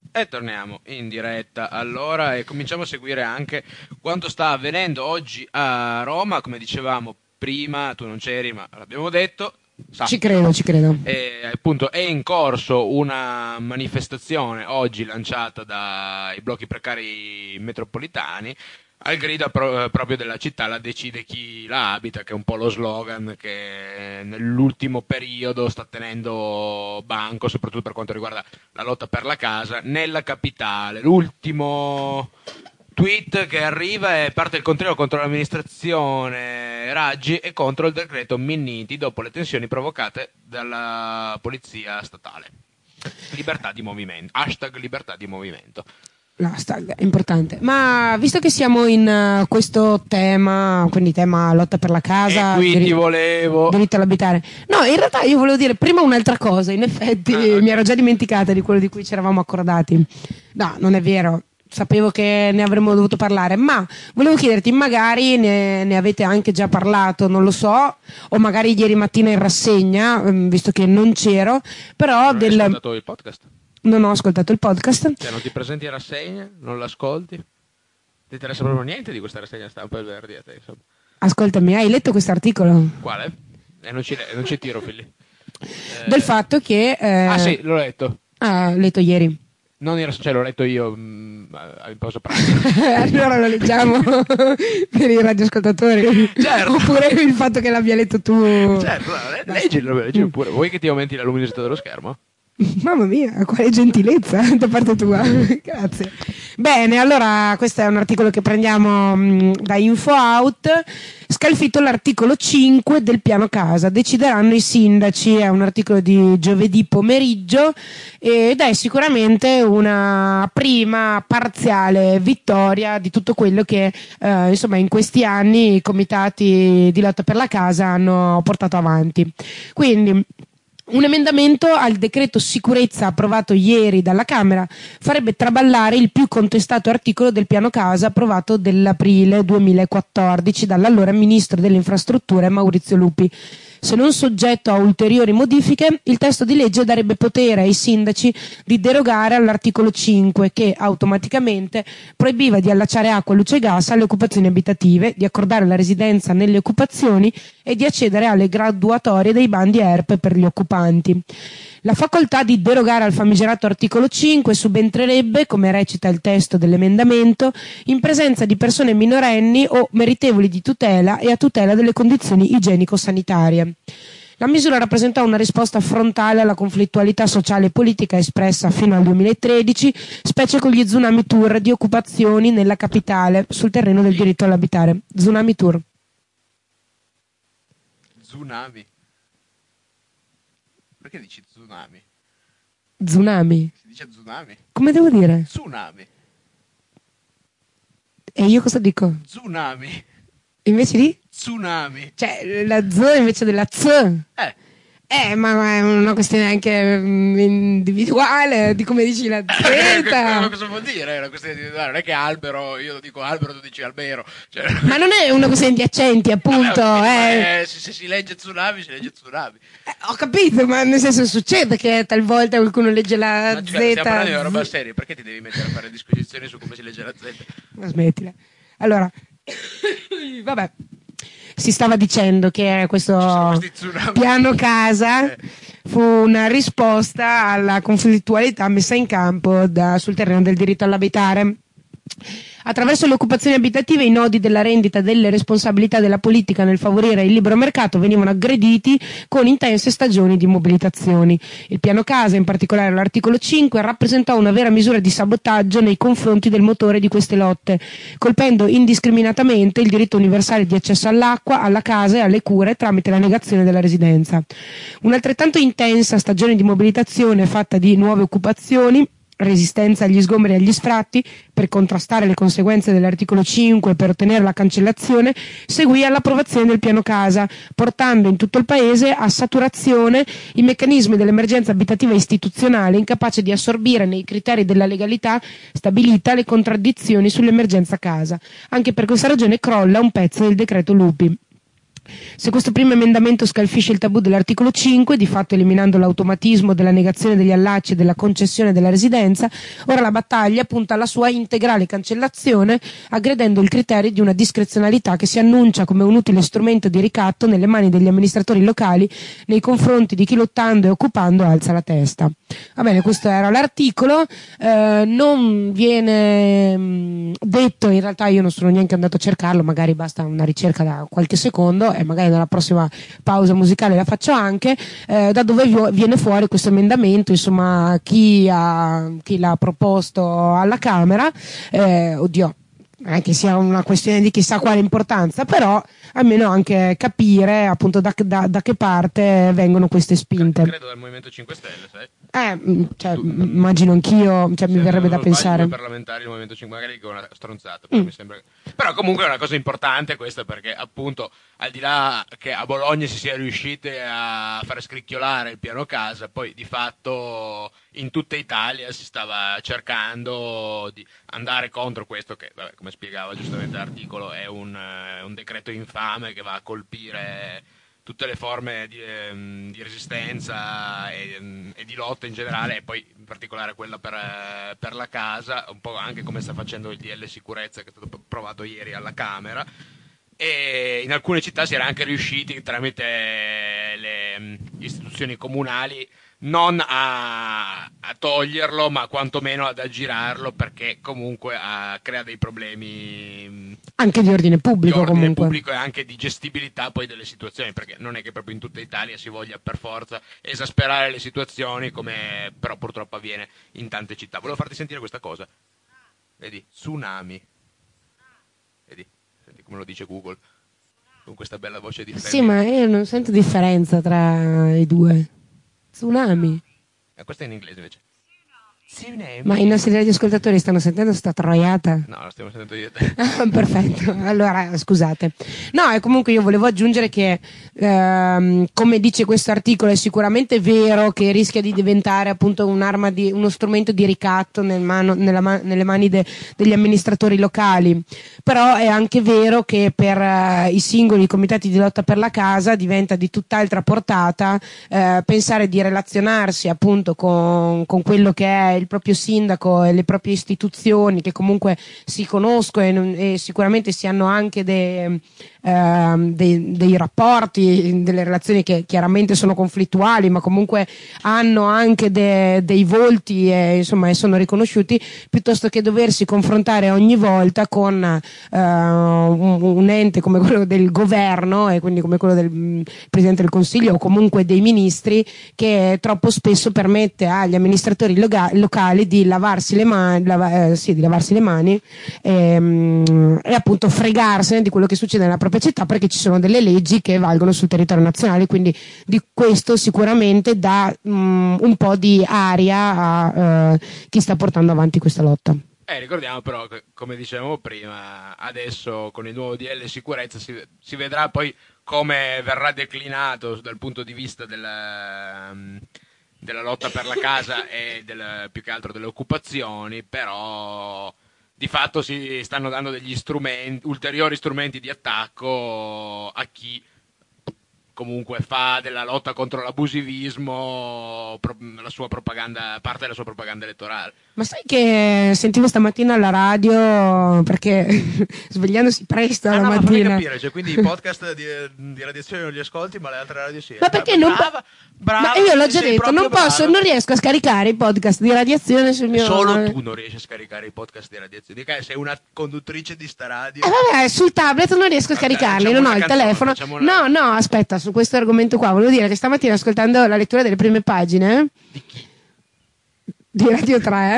E torniamo in diretta allora e cominciamo a seguire anche quanto sta avvenendo oggi a Roma. Come dicevamo prima, tu non c'eri ma l'abbiamo detto. Sa. Ci credo, ci credo. E, appunto è in corso una manifestazione oggi lanciata dai blocchi precari metropolitani al grido pro- proprio della città la decide chi la abita, che è un po' lo slogan che nell'ultimo periodo sta tenendo banco, soprattutto per quanto riguarda la lotta per la casa nella capitale. L'ultimo tweet che arriva è parte il contrario contro l'amministrazione Raggi e contro il decreto Minniti dopo le tensioni provocate dalla polizia statale. Libertà di movimento, hashtag libertà di movimento. L'hashtag è importante. Ma visto che siamo in uh, questo tema, quindi tema lotta per la casa, e qui diri- ti volevo diritto all'abitare. No, in realtà io volevo dire prima un'altra cosa. In effetti ah, okay. mi ero già dimenticata di quello di cui ci eravamo accordati. No, non è vero. Sapevo che ne avremmo dovuto parlare, ma volevo chiederti, magari ne, ne avete anche già parlato, non lo so, o magari ieri mattina in rassegna, visto che non c'ero, però non del... hai ascoltato il podcast? Non ho ascoltato il podcast. Cioè non ti presenti in rassegna? Non l'ascolti? Ti interessa proprio niente di questa rassegna stampa del venerdì a te, insomma. Ascoltami, hai letto questo articolo? Quale? Eh, non, ci, non ci tiro, figli. Eh... Del fatto che... Eh... Ah sì, l'ho letto. Ah, l'ho letto ieri. Non era, cioè l'ho letto io mh, in pausa pranzo. Allora lo leggiamo per i radioascoltatori. Certo. Oppure il fatto che l'abbia letto tu. Certo, leggilo, leggilo pure. Vuoi che ti aumenti la luminosità dello schermo? Mamma mia, quale gentilezza da parte tua. Grazie. Bene, allora questo è un articolo che prendiamo mh, da InfoOut. Scalfito l'articolo cinque del piano casa, decideranno i sindaci. È un articolo di giovedì pomeriggio ed è sicuramente una prima parziale vittoria di tutto quello che eh, insomma in questi anni i comitati di lotta per la casa hanno portato avanti. Quindi un emendamento al decreto sicurezza approvato ieri dalla Camera farebbe traballare il più contestato articolo del piano casa approvato dell'aprile duemilaquattordici dall'allora ministro delle infrastrutture Maurizio Lupi. Se non soggetto a ulteriori modifiche, il testo di legge darebbe potere ai sindaci di derogare all'articolo cinque che automaticamente proibiva di allacciare acqua, luce e gas alle occupazioni abitative, di accordare la residenza nelle occupazioni e di accedere alle graduatorie dei bandi E R P per gli occupanti. La facoltà di derogare al famigerato articolo cinque subentrerebbe, come recita il testo dell'emendamento, in presenza di persone minorenni o meritevoli di tutela e a tutela delle condizioni igienico-sanitarie. La misura rappresenta una risposta frontale alla conflittualità sociale e politica espressa fino al duemilatredici, specie con gli tsunami tour di occupazioni nella capitale sul terreno del diritto all'abitare. Tsunami tour. Tsunami. Perché dici tsunami? Tsunami. Si dice tsunami? Come devo dire? Tsunami. E io cosa dico? Tsunami. Invece di? Tsunami. Cioè, la Z invece della Z. Eh. Eh, ma è una questione anche mm, individuale, di come dici la Z. Cosa vuol dire? È una questione individuale, non è che albero, io dico albero, tu dici albero. Cioè... Ma non è una questione di accenti, appunto. Vabbè, eh. eh, se, se si legge tsunami, si legge tsunami. Eh, ho capito, ma nel senso succede che talvolta qualcuno legge la Ma, Z. cioè, stiamo parlando di una roba seria, perché ti devi mettere a fare disquisizioni su come si legge la Z? Ma smettila. Allora, vabbè. Si stava dicendo che questo piano casa fu una risposta alla conflittualità messa in campo da, sul terreno del diritto all'abitare. Attraverso le occupazioni abitative i nodi della rendita delle responsabilità della politica nel favorire il libero mercato venivano aggrediti con intense stagioni di mobilitazioni. Il piano casa, in particolare l'articolo cinque, rappresentò una vera misura di sabotaggio nei confronti del motore di queste lotte, colpendo indiscriminatamente il diritto universale di accesso all'acqua, alla casa e alle cure tramite la negazione della residenza. Un'altrettanto intensa stagione di mobilitazione fatta di nuove occupazioni, resistenza agli sgomberi e agli sfratti per contrastare le conseguenze dell'articolo cinque e per ottenere la cancellazione, seguì all'approvazione del piano casa, portando in tutto il paese a saturazione i meccanismi dell'emergenza abitativa istituzionale, incapace di assorbire nei criteri della legalità stabilita le contraddizioni sull'emergenza casa. Anche per questa ragione crolla un pezzo del decreto Lupi. Se questo primo emendamento scalfisce il tabù dell'articolo cinque, di fatto eliminando l'automatismo della negazione degli allacci e della concessione della residenza, ora la battaglia punta alla sua integrale cancellazione, aggredendo il criterio di una discrezionalità che si annuncia come un utile strumento di ricatto nelle mani degli amministratori locali nei confronti di chi lottando e occupando alza la testa. Va bene, questo era l'articolo, eh, non viene mh, detto, in realtà io non sono neanche andato a cercarlo, magari basta una ricerca da qualche secondo e magari nella prossima pausa musicale la faccio anche, eh, da dove vi- viene fuori questo emendamento, insomma chi, ha, chi l'ha proposto alla Camera, eh, oddio, non è che sia una questione di chissà quale importanza, però almeno anche capire appunto da, da, da che parte vengono queste spinte. Credo dal Movimento cinque Stelle, sai? Eh, mh, cioè, m- immagino anch'io, cioè, mi verrebbe da pensare. I parlamentari del Movimento cinque, magari dico una stronzata, però, Mm. mi sembra... però comunque è una cosa importante questa, perché appunto al di là che a Bologna si sia riusciti a fare scricchiolare il piano casa, poi di fatto in tutta Italia si stava cercando di andare contro questo che, vabbè, come spiegava giustamente l'articolo, è un, eh, un decreto infame che va a colpire tutte le forme di, ehm, di resistenza e, ehm, e di lotta in generale, e poi in particolare quella per, eh, per la casa, un po' anche come sta facendo il D L sicurezza che è stato approvato ieri alla Camera, e in alcune città si era anche riusciti tramite le mm, istituzioni comunali non a, a toglierlo, ma quantomeno ad aggirarlo, perché comunque ah, crea dei problemi mm, Anche di ordine pubblico, di ordine comunque. pubblico e anche di gestibilità poi delle situazioni, perché non è che proprio in tutta Italia si voglia per forza esasperare le situazioni, come però purtroppo avviene in tante città. Volevo farti sentire questa cosa. Vedi, tsunami. Vedi, senti come lo dice Google con questa bella voce di Sì, ma io non sento differenza tra i due. Tsunami. Eh, questo è in inglese invece. Tsunami. Ma i nostri radioascoltatori stanno sentendo sta troiata? No, lo stiamo sentendo io. Perfetto, allora scusate. No, e comunque io volevo aggiungere che ehm, come dice questo articolo è sicuramente vero che rischia di diventare appunto un'arma di, uno strumento di ricatto nel mano, nella ma- nelle mani de- degli amministratori locali, però è anche vero che per eh, i singoli comitati di lotta per la casa diventa di tutt'altra portata eh, pensare di relazionarsi appunto con, con quello che è il proprio sindaco e le proprie istituzioni, che comunque si conoscono e, non- e sicuramente si hanno anche dei, ehm, dei, dei rapporti, delle relazioni che chiaramente sono conflittuali, ma comunque hanno anche de- dei volti e insomma e sono riconosciuti, piuttosto che doversi confrontare ogni volta con eh, un, un ente come quello del governo e quindi come quello del mm, Presidente del Consiglio o comunque dei ministri, che troppo spesso permette agli amministratori loga- locali di lavarsi le mani, lava- eh, sì, di lavarsi le mani e, mm, e appunto fregarsene di quello che succede nella propria città, perché ci sono delle leggi che valgono sul territorio nazionale, quindi di questo sicuramente dà mm, un po' di aria a eh, chi sta portando avanti questa lotta. Eh, ricordiamo però che, come dicevamo prima, adesso con il nuovo D L sicurezza si, si vedrà poi come verrà declinato dal punto di vista della, della lotta per la casa e del, più che altro delle occupazioni, però di fatto si stanno dando degli strumenti, ulteriori strumenti di attacco a chi comunque fa della lotta contro l'abusivismo pro- la sua propaganda, parte della sua propaganda elettorale. Ma sai che sentivo stamattina alla radio, perché svegliandosi presto Ah, alla no, ma fammi mattina. capire, cioè, quindi i podcast di, di radiazione non li ascolti, ma le altre radio sì. Ma perché non brava, brava, Ma io l'ho già sei detto, proprio non posso, brava. non riesco a scaricare i podcast di radiazione sul mio Solo eh, tu non riesci a scaricare i podcast di radiazione. Dica, sei una conduttrice di sta radio. Eh, vabbè, sul tablet non riesco a scaricarli, facciamo non ho una il canzone, telefono. facciamo una- No, no, aspetta, su questo argomento qua volevo dire che stamattina ascoltando la lettura delle prime pagine Di chi? di Radio tre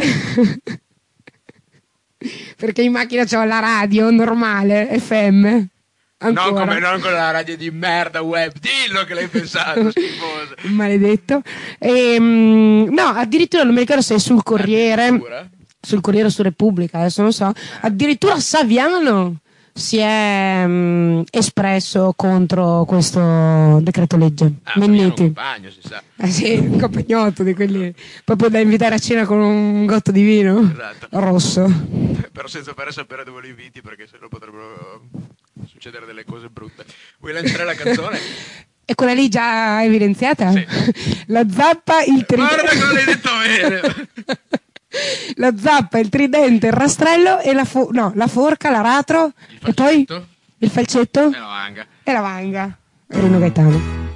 perché in macchina c'ho la radio normale F M. Ancora. Non come non con la radio di merda web. Dillo che l'hai pensato, schifoso. Maledetto. Ehm, no, addirittura non mi ricordo se è sul Corriere, sul Corriere o su Repubblica, adesso non so. Addirittura Saviano si è mm, espresso contro questo decreto legge. Ah, Saviano Menniti. compagno, si sa. Ah sì, un compagnotto di quelli proprio da invitare a cena con un gotto di vino Esatto. rosso. Però senza fare sapere dove lo inviti, perché se no potrebbero succedere delle cose brutte. Vuoi lanciare la canzone? E quella lì già evidenziata? Sì. La zappa, il tridente. Guarda come l'hai detto bene. La zappa, il tridente, il rastrello e la, fo- no, la forca, l'aratro e poi il falcetto e la vanga. E la vanga. Rino Gaetano.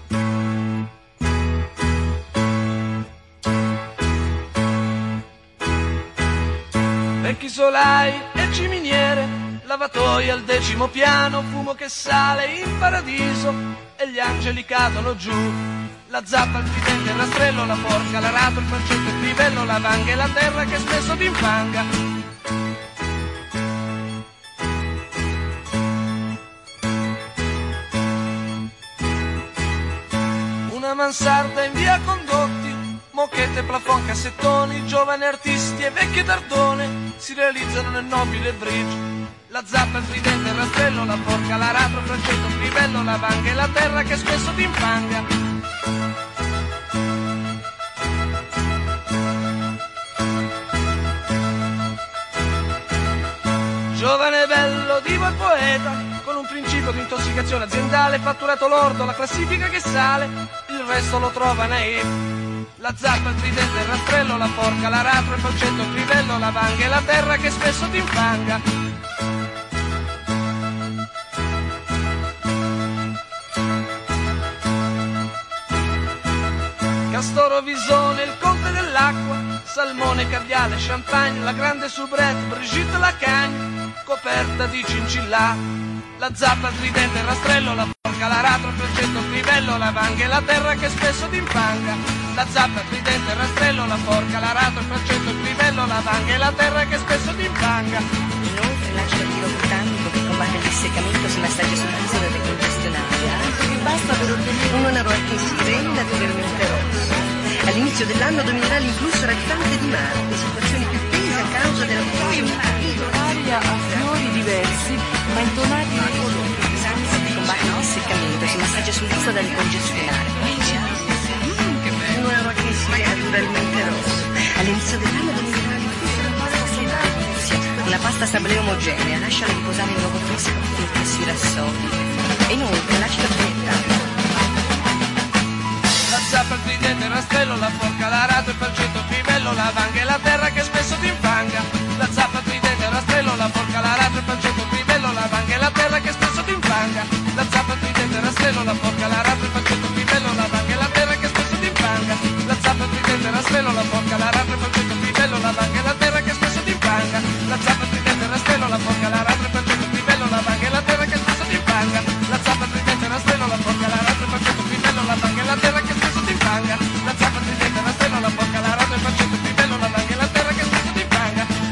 Vecchi solai e ciminiere, lavatoie al decimo piano, fumo che sale in paradiso e gli angeli cadono giù. La zappa, il tridente, il rastrello, la forca, l'arato, il falcetto, il crivello, la vanga e la terra che spesso ti infanga. Una mansarda in via Condotti, moquette, plafon, cassettoni, giovani artisti e vecchie dardone si realizzano nel nobile bridge. La zappa, il tridente, il rastrello, la forca, l'aratro, il falcetto, il crivello, la vanga e la terra che spesso ti infanga. Giovane bello, divo e poeta, con un principio di intossicazione aziendale, fatturato lordo, la classifica che sale, il resto lo trova naif. La zappa, il tridente, il rastrello, la forca, l'aratro, il falcetto, il crivello, la vanga e la terra che spesso ti infanga. Castoro Visone, il conte dell'acqua, salmone, caviale, champagne, la grande soubrette, Brigitte Lacagne, coperta di cincillà. La zappa, il tridente, il rastrello, la forca, l'aratro, il falcetto, il crivello, la vanga e la terra che spesso ti infanga. La zappa, il tridente, il rastrello, la forca, l'aratro, il falcetto, il crivello, la vanga e la terra che spesso ti infanga. Inoltre lascia il tiro botanico che combatte il disseccamento si massaggia sul viso da decongestionare, anche più basta per ottenere un onorato sirene naturalmente rosso. All'inizio dell'anno dominerà l'influsso radicante di Marte, situazioni più tese a causa della L'aria ha fiori diversi, ma intonati di colore. Sanza che combatte il disseccamento si massaggia sul viso da decongestionare. Un onorato sirene naturalmente rosso. All'inizio dell'anno dominerà l'influsso radicante di Marte. Una pasta sablea omogenea, lasciala riposare in luogo fresco finché si rassoli. E inoltre l'acido penetrante. La zappa, il tridente, il rastrello, la forca, l'arato, il falcetto, il crivello, la vanga e la terra che spesso ti infanga. La zappa, il tridente, il rastrello, la forca, l'arato, il falcetto, il crivello, la vanga e la terra che spesso ti infanga. La zappa, il tridente, il rastrello, la forca, l'arato, il falcetto, il crivello, la vanga e la terra che spesso ti infanga. La zappa, il tridente, il rastrello, la forca, l'arato, il falcetto, il crivello, la vanga e la terra che spesso ti infanga. La zappa, il tridente, il rastrello, la forca, l'arato, il falcetto, il crivello, la vanga e la terra che spesso ti infanga. La zappa, il tridente, il rastrello, la forca, l'arato, il falcetto, il crivello, la vanga e la terra che spesso ti infanga. La zappa, il tridente, il rastrello, la forca, l'arato, il falcetto, il crivello, la vanga e la terra che spesso ti infanga.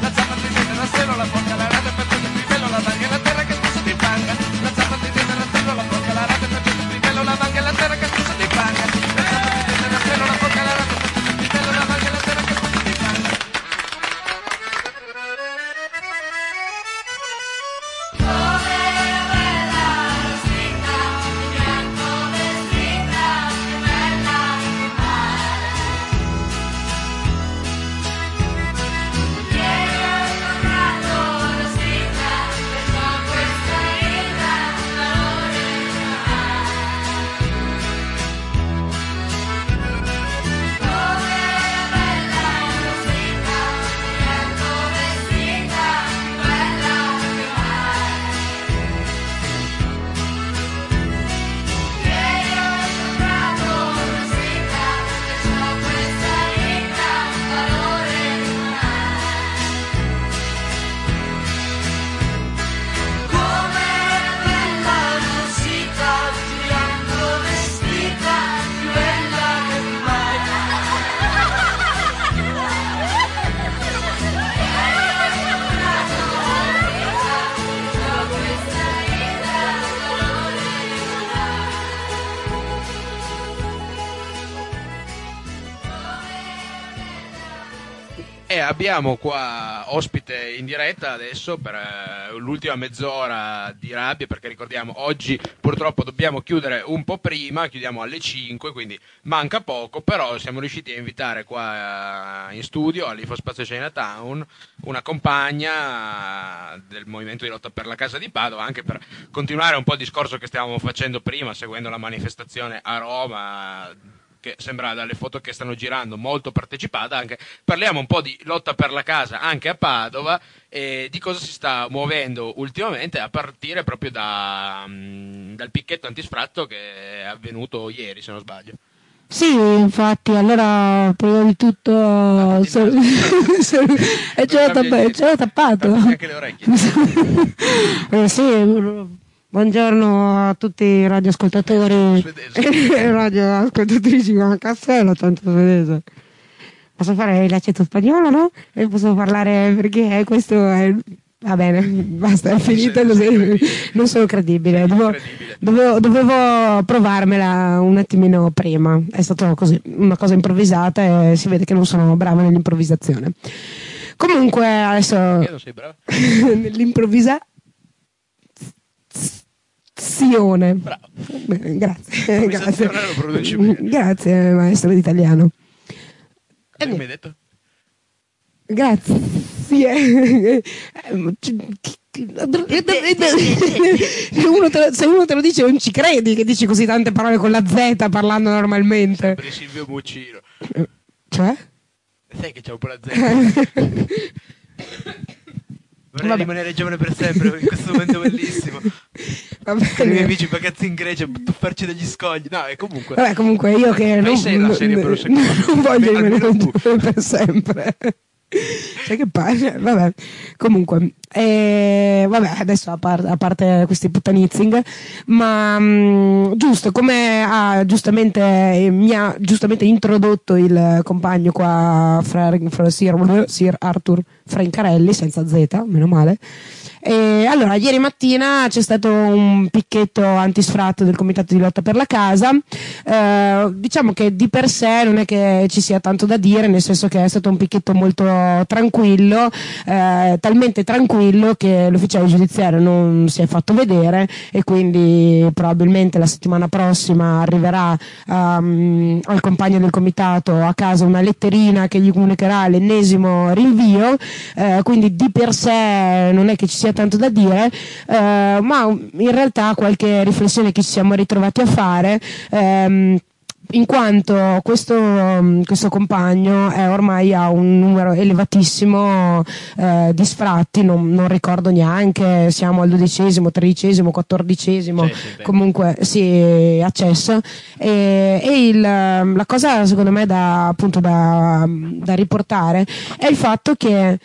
abbiamo qua ospite in diretta adesso per eh, l'ultima mezz'ora di Rabbia, perché ricordiamo oggi purtroppo dobbiamo chiudere un po' prima, chiudiamo alle cinque, quindi manca poco, però siamo riusciti a invitare qua eh, in studio all'Infospazio Chinatown una compagna del movimento di lotta per la casa di Padova, anche per continuare un po' il discorso che stavamo facendo prima, seguendo la manifestazione a Roma, che sembra dalle foto che stanno girando molto partecipata. Anche parliamo un po' di lotta per la casa anche a Padova e di cosa si sta muovendo ultimamente, a partire proprio da, mh, dal picchetto antisfratto che è avvenuto ieri, se non sbaglio. Sì, infatti, allora prima di tutto so, so, e ce l'ho, tappa- ce l'ho tappato anche le orecchie. eh, sì. Buongiorno a tutti i radioascoltatori e radioascoltatrici con Castello, tanto svedese. Posso fare l'accento spagnolo, no? E posso parlare perché questo è... Va bene, basta, è finito così. Non sono credibile. Dovevo, dovevo, dovevo provarmela un attimino prima. È stata così, una cosa improvvisata e si vede che non sono brava nell'improvvisazione. Comunque, adesso... Perché non sei brava? Nell'improvvisazione. Bravo. Bene, grazie. Grazie. Lo produci bene. Grazie, maestro di italiano. Cosa mi hai detto? Grazie. Uno te lo, se uno te lo dice non ci credi che dici così tante parole con la Z parlando normalmente. Sempre Silvio Muccino. Cioè? Sai che c'è un po' la Z. Vorrei Vabbè. rimanere giovane per sempre in questo momento bellissimo. Vabbè. Con i miei amici vacanze in Grecia, farci degli scogli. No, e comunque. Vabbè, comunque io che non, sei la serie per un secondo. non voglio Almeno rimanere tu. giovane per sempre. Sai che palle? Vabbè, comunque, eh, vabbè, adesso a, par- a parte questi puttanizzing, ma mh, giusto come ha giustamente eh, mi ha giustamente introdotto il compagno qua, fra, fra Sir, Sir Arthur Francarelli, senza Z, meno male. E allora, ieri mattina c'è stato un picchetto antisfratto del Comitato di Lotta per la Casa. Eh, diciamo che di per sé non è che ci sia tanto da dire, nel senso che è stato un picchetto molto tranquillo, eh, talmente tranquillo che l'ufficiale giudiziario non si è fatto vedere e quindi probabilmente la settimana prossima arriverà um, al compagno del comitato a casa una letterina che gli comunicherà l'ennesimo rinvio, eh, quindi di per sé non è che ci sia tanto da dire, eh, ma in realtà qualche riflessione che ci siamo ritrovati a fare, ehm, in quanto questo, questo compagno è ormai ha un numero elevatissimo eh, di sfratti, non, non ricordo neanche, siamo al dodicesimo, tredicesimo, quattordicesimo, sì, sì, comunque sì, accesso, e, e il, la cosa secondo me da, appunto da, da riportare è il fatto che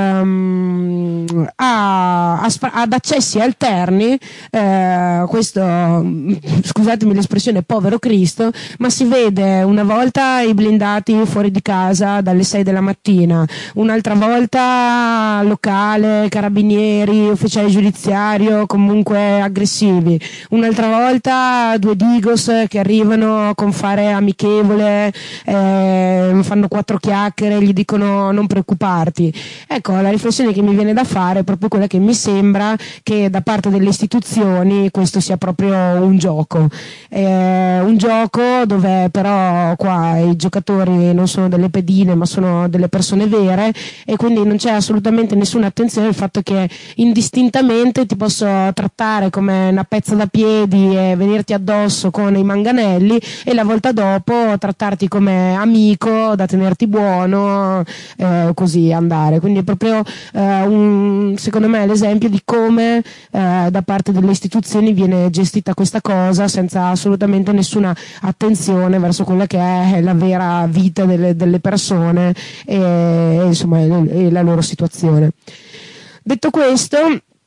um, ha, ha spra- ad accessi alterni eh, questo, scusatemi l'espressione, povero Cristo, ma si vede una volta i blindati fuori di casa dalle sei della mattina, un'altra volta locale, carabinieri, ufficiale giudiziario comunque aggressivi, un'altra volta due digos che arrivano con fare amichevole, eh, fanno quattro chiacchiere, gli dicono non preoccuparti. Ecco, la riflessione che mi viene da fare è proprio quella che mi sembra che da parte delle istituzioni questo sia proprio un gioco, eh, un gioco dove però qua i giocatori non sono delle pedine ma sono delle persone vere, e quindi non c'è assolutamente nessuna attenzione al fatto che indistintamente ti posso trattare come una pezza da piedi e venirti addosso con i manganelli, e la volta dopo trattarti come amico da tenerti buono, eh, così andare. Quindi è proprio eh, un, secondo me l'esempio di come eh, da parte delle istituzioni viene gestita questa cosa senza assolutamente nessuna attenzione verso quella che è la vera vita delle, delle persone e, e insomma e, e la loro situazione. Detto questo,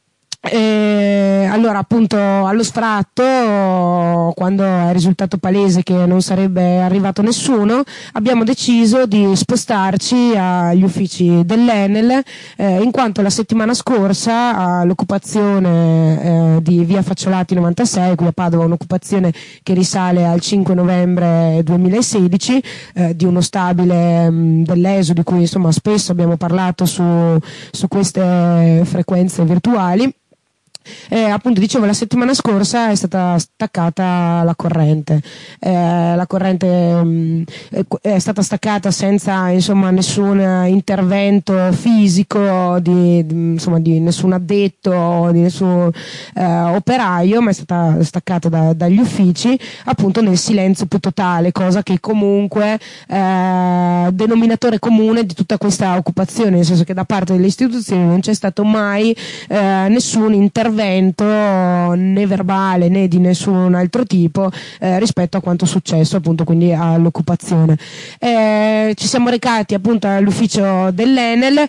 E allora appunto allo sfratto, quando è risultato palese che non sarebbe arrivato nessuno, abbiamo deciso di spostarci agli uffici dell'Enel, eh, in quanto la settimana scorsa l'occupazione eh, di via Facciolati novantasei qui a Padova, un'occupazione che risale al cinque novembre duemilasedici, eh, di uno stabile mh, dell'E S O, di cui insomma spesso abbiamo parlato su, su queste frequenze virtuali. Eh, appunto dicevo, la settimana scorsa è stata staccata la corrente, eh, la corrente mh, è stata staccata senza insomma nessun intervento fisico di, di, insomma, di nessun addetto, di nessun eh, operaio, ma è stata staccata da, dagli uffici appunto nel silenzio più totale, cosa che comunque eh, denominatore comune di tutta questa occupazione, nel senso che da parte delle istituzioni non c'è stato mai eh, nessun intervento né verbale né di nessun altro tipo eh, rispetto a quanto successo appunto quindi all'occupazione. Eh, ci siamo recati appunto all'ufficio dell'Enel.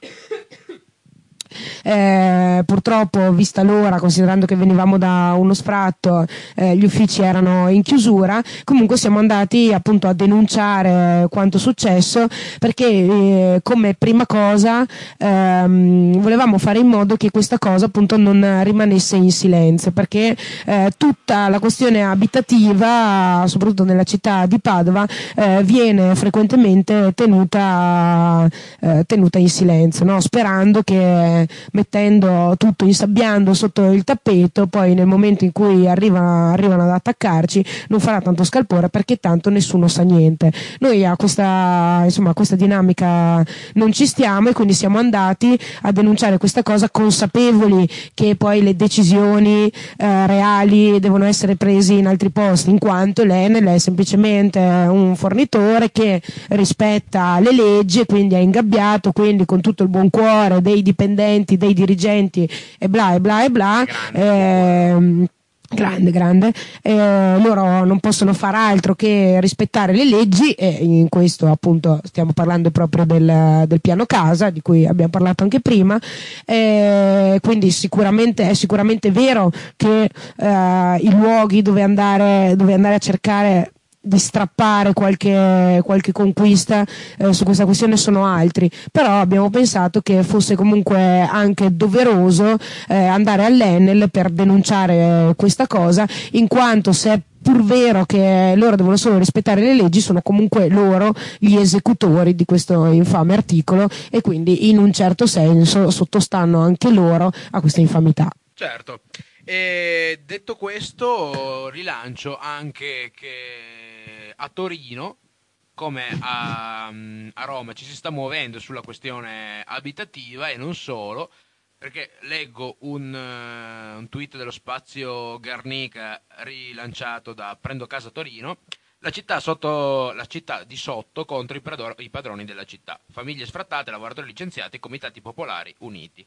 Eh, purtroppo, vista l'ora, considerando che venivamo da uno sfratto, eh, gli uffici erano in chiusura. Comunque siamo andati appunto a denunciare quanto successo, perché eh, come prima cosa ehm, volevamo fare in modo che questa cosa appunto non rimanesse in silenzio, perché eh, tutta la questione abitativa, soprattutto nella città di Padova, eh, viene frequentemente tenuta, eh, tenuta in silenzio, no? Sperando che mettendo tutto, insabbiando sotto il tappeto, poi nel momento in cui arriva, arrivano ad attaccarci non farà tanto scalpore, perché tanto nessuno sa niente. Noi a questa, insomma, a questa dinamica non ci stiamo, e quindi siamo andati a denunciare questa cosa, consapevoli che poi le decisioni eh, reali devono essere prese in altri posti, in quanto l'Enel è semplicemente un fornitore che rispetta le leggi e quindi è ingabbiato, quindi con tutto il buon cuore dei dipendenti, dei dirigenti e bla e bla e bla, ehm, grande grande eh, loro non possono far altro che rispettare le leggi, e in questo appunto stiamo parlando proprio del, del piano casa di cui abbiamo parlato anche prima. Eh, quindi sicuramente è sicuramente vero che eh, i luoghi dove andare dove andare a cercare di strappare qualche, qualche conquista eh, su questa questione sono altri, però abbiamo pensato che fosse comunque anche doveroso eh, andare all'Enel per denunciare questa cosa, in quanto se è pur vero che loro devono solo rispettare le leggi, sono comunque loro gli esecutori di questo infame articolo, e quindi in un certo senso sottostanno anche loro a questa infamità. Certo. E detto questo, rilancio anche che a Torino, come a, a Roma, ci si sta muovendo sulla questione abitativa, e non solo, perché leggo un, uh, un tweet dello Spazio Garnica rilanciato da Prendo Casa Torino: la città, sotto, la città di sotto contro i, prador- i padroni della città, famiglie sfrattate, lavoratori licenziati, comitati popolari uniti.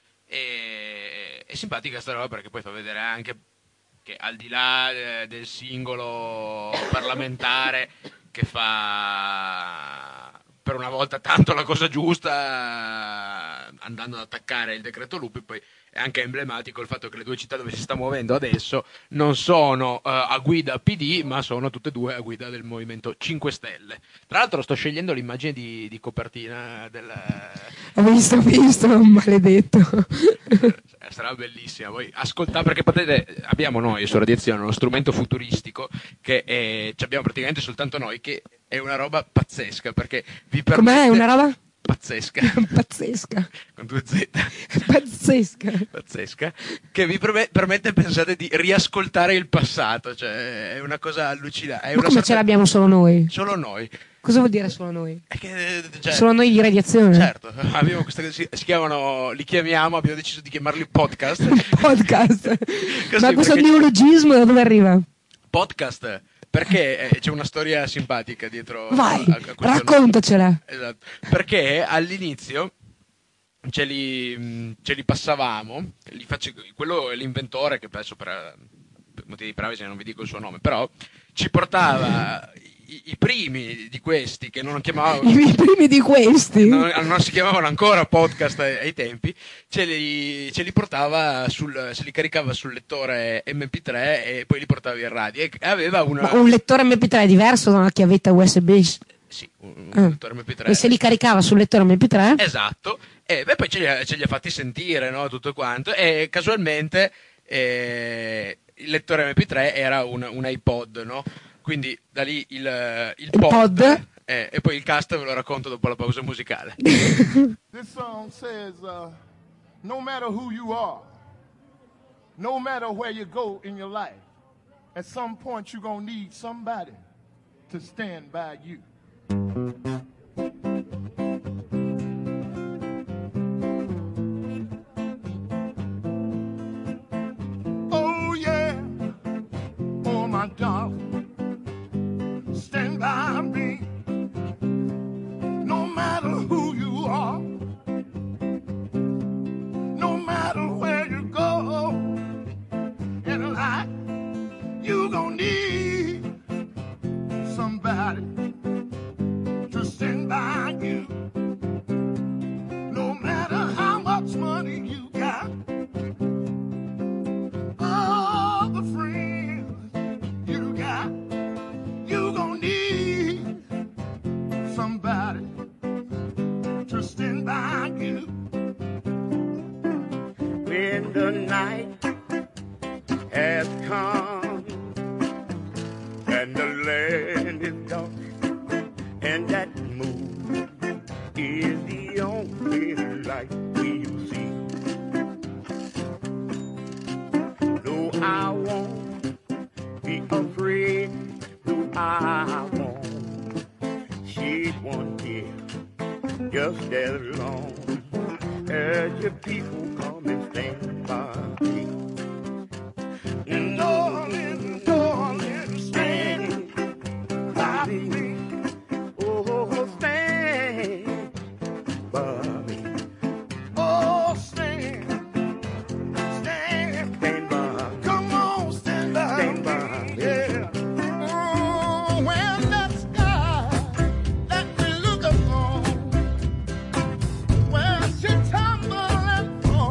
E, è simpatica questa roba, perché poi fa vedere anche che al di là del singolo parlamentare che fa per una volta tanto la cosa giusta andando ad attaccare il decreto Lupi, poi è anche emblematico il fatto che le due città dove si sta muovendo adesso non sono uh, a guida P D, ma sono tutte e due a guida del Movimento cinque Stelle. Tra l'altro sto scegliendo l'immagine di, di copertina del... Ho visto, ho visto, maledetto. Sarà bellissima. Voi ascoltate, perché potete, abbiamo noi su Radiazione uno strumento futuristico che è, abbiamo praticamente soltanto noi, che è una roba pazzesca, perché vi permette... Com'è una roba? Pazzesca. Pazzesca. Con due Z. Pazzesca. Pazzesca. Che vi permette, permette, pensate, di riascoltare il passato. Cioè, è una cosa allucinante. È Ma una come sorta... ce l'abbiamo solo noi? Solo noi. Cosa vuol dire solo noi? È che, cioè, solo noi di Radiazione? Certo, abbiamo questa, si, si chiamano, li chiamiamo, abbiamo deciso di chiamarli podcast. Podcast. Così, ma questo perché... neologismo da dove arriva? Podcast, perché eh, c'è una storia simpatica dietro. Vai, a, a raccontacela. Esatto. Perché all'inizio ce li, ce li passavamo, li face... quello è l'inventore, che adesso per, per motivi di privacy non vi dico il suo nome, però ci portava i, i primi di questi, che non chiamavano... I primi di questi? Non, non si chiamavano ancora podcast ai, ai tempi, ce li, ce li portava sul, se li caricava sul lettore emme pi tre e poi li portava in radio. E aveva una... Ma un lettore emme pi tre è diverso da una chiavetta U S B? Sì, un, un ah. lettore emme pi tre. E se li caricava sul lettore emme pi tre? Esatto, e beh, poi ce li, ha, ce li ha fatti sentire, no, tutto quanto, e casualmente eh, il lettore emme pi tre era un, un iPod, no? Quindi da lì il, il, il pod, pod. Eh, e poi il cast ve lo racconto dopo la pausa musicale. This song says, uh, no matter who you are, no matter where you go in your life, at some point you're gonna need somebody to stand by you. Oh yeah, oh my darling, stand by me. No matter who you are, no matter where you go in life, you gon' need somebody to stand by you. No matter how much money you got, all the friends you got, you gon' need somebody to stand by you. When the night has come and the land is dark and that moon is the only light we'll see. No, I won't be afraid. No, I won't shed one tear. Just as long as your people come and stand by me. And darling, darling, stand by me. Oh, stand by me. Oh, stand, stand, stand by. Come on, stand by stand me. by me. Yeah. Oh, when that sky that we look upon, when she tumble and fall.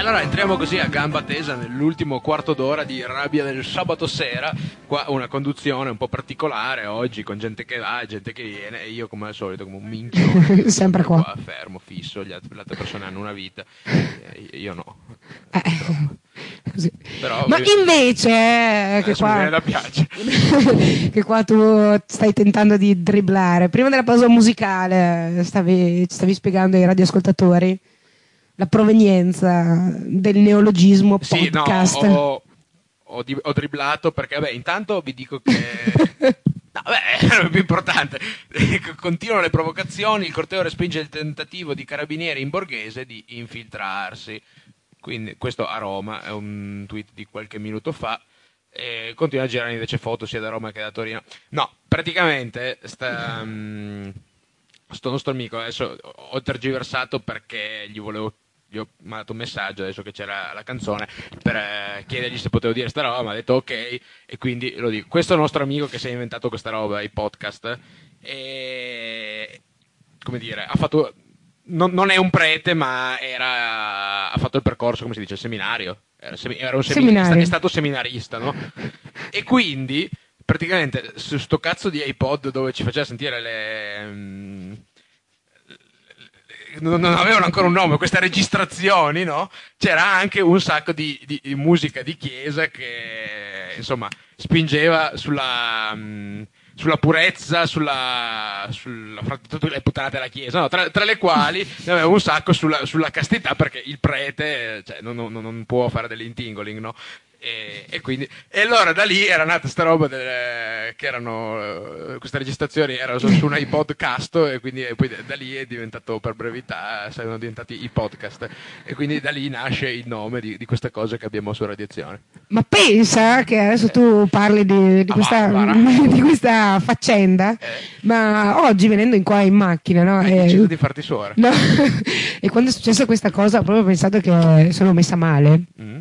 Allora entriamo così a gamba tesa nell'ultimo quarto d'ora di Rabbia del sabato sera. Qua una conduzione un po' particolare oggi, con gente che va, gente che viene, e io come al solito come un minchio sempre qua. qua fermo, fisso. Gli altri, le altre persone hanno una vita, eh, io no. Eh. Però, ma eh, invece eh, che adesso mi qua, viene da piace. che qua tu stai tentando di dribblare, prima della pausa musicale stavi, ci stavi spiegando ai radioascoltatori la provenienza del neologismo Sì, no, podcast. ho, ho, di- ho dribblato perché, vabbè, intanto vi dico che... No, beh, è più importante. Continuano le provocazioni, il corteo respinge il tentativo di carabinieri in Borghese di infiltrarsi. Quindi questo a Roma, è un tweet di qualche minuto fa. E continua a girare invece foto sia da Roma che da Torino. No, praticamente sta, um, sto nostro amico, adesso ho tergiversato perché gli volevo, gli ho mandato un messaggio adesso che c'era la canzone per eh, chiedergli se potevo dire sta roba, mi ha detto ok, e quindi lo dico. Questo è il nostro amico che si è inventato questa roba, i podcast, e come dire, ha fatto... Non, non è un prete, ma era, ha fatto il percorso, come si dice, il seminario. Era, semi, era un semi, Seminario. è stato seminarista, no? E quindi, praticamente, su sto cazzo di iPod dove ci faceva sentire le... mm, non, non avevano ancora un nome, queste registrazioni, no? C'era anche un sacco di, di, di musica di chiesa che, insomma, spingeva sulla... mm, sulla purezza, sulla, sulla fra tutte le puttanate della chiesa, no? tra, tra le quali ne aveva un sacco sulla, sulla castità, perché il prete, cioè, non, non, non può fare dell'intingling, no? E, e quindi e allora da lì era nata sta roba delle, che erano queste registrazioni erano su un iPod casto, e quindi e poi da lì è diventato, per brevità sono diventati i podcast, e quindi da lì nasce il nome di, di queste cose che abbiamo su Radiazione. Ma pensa che adesso tu parli di, di, questa, di questa faccenda, Eh. ma oggi venendo in qua in macchina, no? Hai e, deciso di farti suora. no, e quando è successa questa cosa ho proprio pensato che sono messa male. Mm.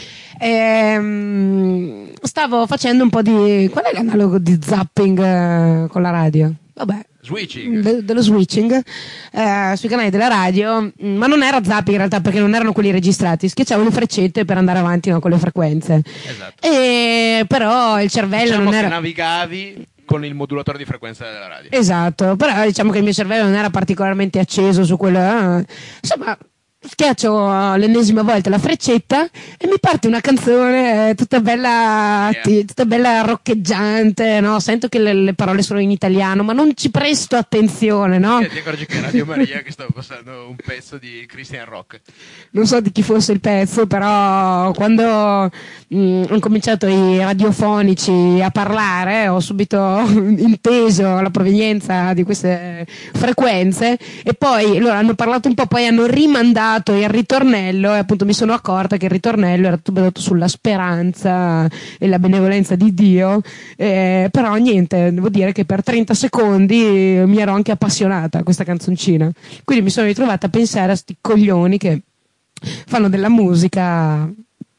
Ehm, stavo facendo un po' di... qual è l'analogo di zapping eh, con la radio? Vabbè, Switching. de- dello switching eh, sui canali della radio, mm, ma non era zapping in realtà, perché non erano quelli registrati, schiacciavo le freccette per andare avanti, no, con le frequenze. Esatto. E però il cervello Diciamo non che era... navigavi con il modulatore di frequenza della radio. Esatto, però diciamo che il mio cervello non era particolarmente acceso su quello. eh. Insomma, schiaccio l'ennesima volta la freccetta e mi parte una canzone eh, tutta bella, Yeah. ti- tutta bella roccheggiante, no? Sento che le, le parole sono in italiano, ma non ci presto attenzione, no? E ti accorgi che è Radio Maria che stava passando un pezzo di Christian Rock. Non so di chi fosse il pezzo, però quando mh, hanno cominciato i radiofonici a parlare ho subito inteso la provenienza di queste frequenze, e poi loro hanno parlato un po', poi hanno rimandato il ritornello, e appunto mi sono accorta che il ritornello era tutto basato sulla speranza e la benevolenza di Dio, eh, però niente, devo dire che per trenta secondi mi ero anche appassionata a questa canzoncina, quindi mi sono ritrovata a pensare a sti coglioni che fanno della musica.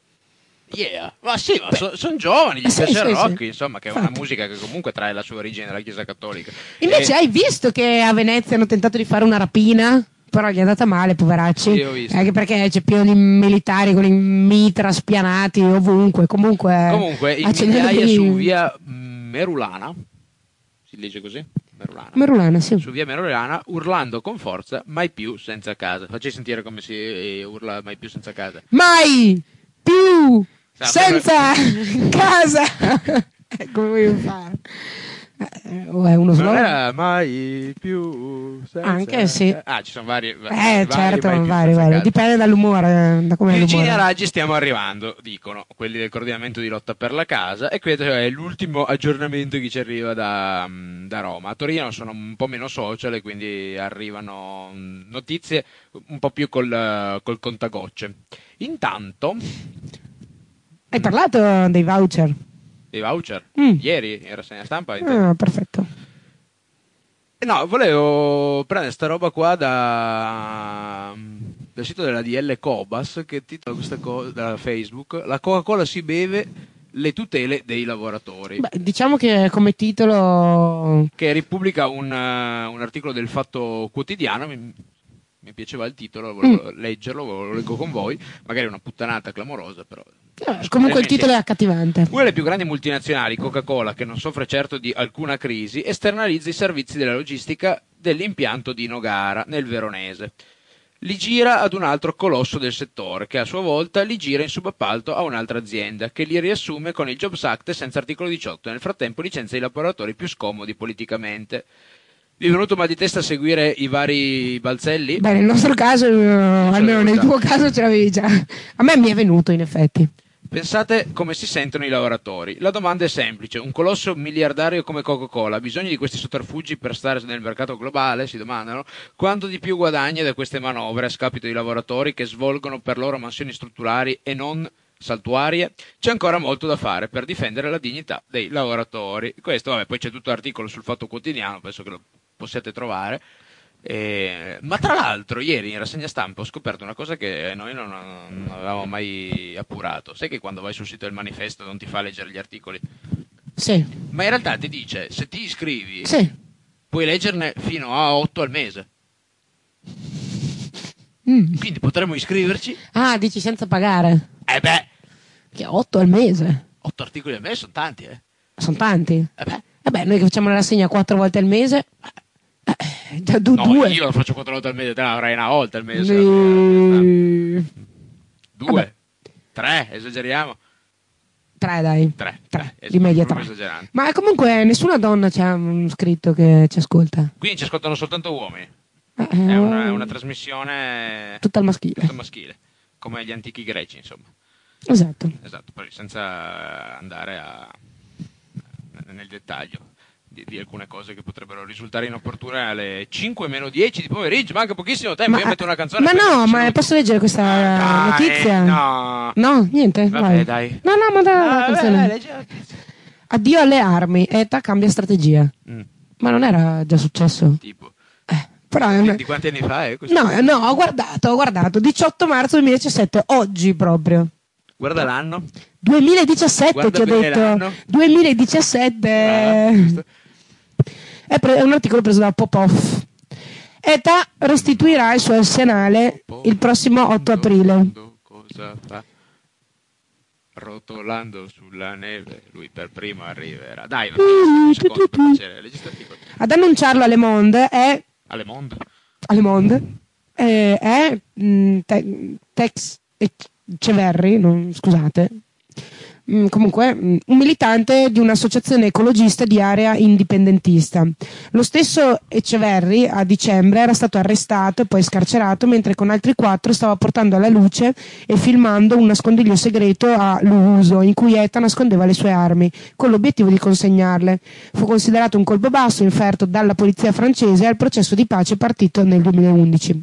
Yeah, ma sì, ma so- sono giovani, gli Eh, sì, piace il sì, rock, sì. insomma, che è una Infatti. musica che comunque trae la sua origine dalla Chiesa Cattolica. Invece E- hai visto che a Venezia hanno tentato di fare una rapina? Però gli è andata male, poveracci. Sì, ho visto. Anche perché c'è pieno di militari con i mitra spianati ovunque. Comunque, Comunque, in accendendo migliaia dei- su via Merulana, si legge così? Merulana. Merulana, sì. Su via Merulana, urlando con forza, mai più senza casa. Facci sentire come si eh, urla mai più senza casa. Mai più Sa, senza casa. Come vuoi fare? Eh, o è uno Non slogan? era mai più senza Anche sì. Ah, ci sono vari. Eh, certo, mai più vari, senza vari. casa. Dipende dall'umore, da come è Vicini a l'umore. Raggi stiamo arrivando, dicono quelli del coordinamento di lotta per la casa, e questo è l'ultimo aggiornamento che ci arriva da, mm, da Roma. A Torino sono un po' meno social e quindi arrivano mm, notizie un po' più col, eh, col contagocce. Intanto, Hai parlato dei voucher? dei voucher, Mm. ieri era segna stampa. Ah, perfetto. Eh, No, volevo prendere sta roba qua da, dal sito della D L Cobas, che titola questa cosa da Facebook: la Coca-Cola si beve, le tutele dei lavoratori. Beh, diciamo che come titolo Che ripubblica un, eh, un articolo del Fatto Quotidiano. Mi, mi mi piaceva il titolo, volevo mm. leggerlo, lo leggo con voi, magari una puttanata clamorosa, però... Eh, comunque il titolo è accattivante. Una delle più grandi multinazionali, Coca-Cola, che non soffre certo di alcuna crisi, esternalizza i servizi della logistica dell'impianto di Nogara, nel Veronese. Li gira ad un altro colosso del settore, che a sua volta li gira in subappalto a un'altra azienda, che li riassume con il Jobs Act senza articolo diciotto e nel frattempo licenzia i lavoratori più scomodi politicamente. Vi è venuto mal di testa a seguire i vari balzelli? Beh, nel nostro caso, eh, almeno nel tuo caso ce l'avevi già. A me mi è venuto, in effetti. Pensate come si sentono i lavoratori. La domanda è semplice. Un colosso miliardario come Coca-Cola ha bisogno di questi sotterfugi per stare nel mercato globale? Si domandano. Quanto di più guadagna da queste manovre a scapito di lavoratori che svolgono per loro mansioni strutturali e non saltuarie? C'è ancora molto da fare per difendere la dignità dei lavoratori. Questo, vabbè, poi c'è tutto l'articolo sul Fatto Quotidiano, penso che lo possiate trovare. Eh, ma tra l'altro ieri in rassegna stampa ho scoperto una cosa che noi non, non avevamo mai appurato. Sai che quando vai sul sito del Manifesto non ti fa leggere gli articoli? Sì. Ma in realtà ti dice, se ti iscrivi, sì, puoi leggerne fino a otto al mese. Mm. Quindi potremmo iscriverci. Ah, dici senza pagare? Eh beh, che otto al mese? otto articoli al mese sono tanti, eh. Sono tanti? Eh beh. Eh beh, noi che facciamo la rassegna quattro volte al mese... Eh, da du- no, due. io lo faccio quattro volte al mese, te l'avrai una volta al mese. E... Due, Vabbè. Tre, esageriamo. Tre, dai. Tre, tre. tre. Di media tre. Esagerando. Ma comunque nessuna donna ci ha mm, scritto che ci ascolta. Quindi ci ascoltano soltanto uomini. Eh, È una, è una trasmissione tutta al maschile. tutta maschile, come gli antichi greci, insomma. Esatto. Esatto, poi senza andare a, nel dettaglio di, di alcune cose che potrebbero risultare inopportune alle cinque meno dieci di pomeriggio, manca pochissimo tempo, Ma, io metto una canzone. ma no, ma minuti. posso leggere questa Dai, notizia? no. No, niente. Vabbè, vai. dai. No, no, ma dai, la Ah, canzone. vabbè, leggi la notizia. Addio alle armi, E T A cambia strategia. Mm. Ma non era già successo? Tipo. Eh, però è Di, una... di quanti anni fa è questo? No, no, ho guardato, ho guardato. diciotto marzo duemiladiciassette, oggi proprio. Guarda l'anno. duemiladiciassette Guarda ti ho bene detto. l'anno. duemiladiciassette. Ah, È, pre- è un articolo preso da Popov. E T A restituirà il suo arsenale il prossimo otto aprile. cosa fa? Rotolando sulla neve, lui per primo arriverà. Dai, un secondo per piacere, leggi questo articolo. Ad annunciarlo alle Monde è Alle Monde. alle Monde eh, è mh, te- Tex Ceverri, non, scusate. Mm, comunque mm, un militante di un'associazione ecologista di area indipendentista. Lo stesso Eceverri a dicembre era stato arrestato e poi scarcerato mentre con altri quattro stava portando alla luce e filmando un nascondiglio segreto a Luuso in cui E T A nascondeva le sue armi con l'obiettivo di consegnarle. Fu considerato un colpo basso inferto dalla polizia francese al processo di pace partito nel duemilaundici.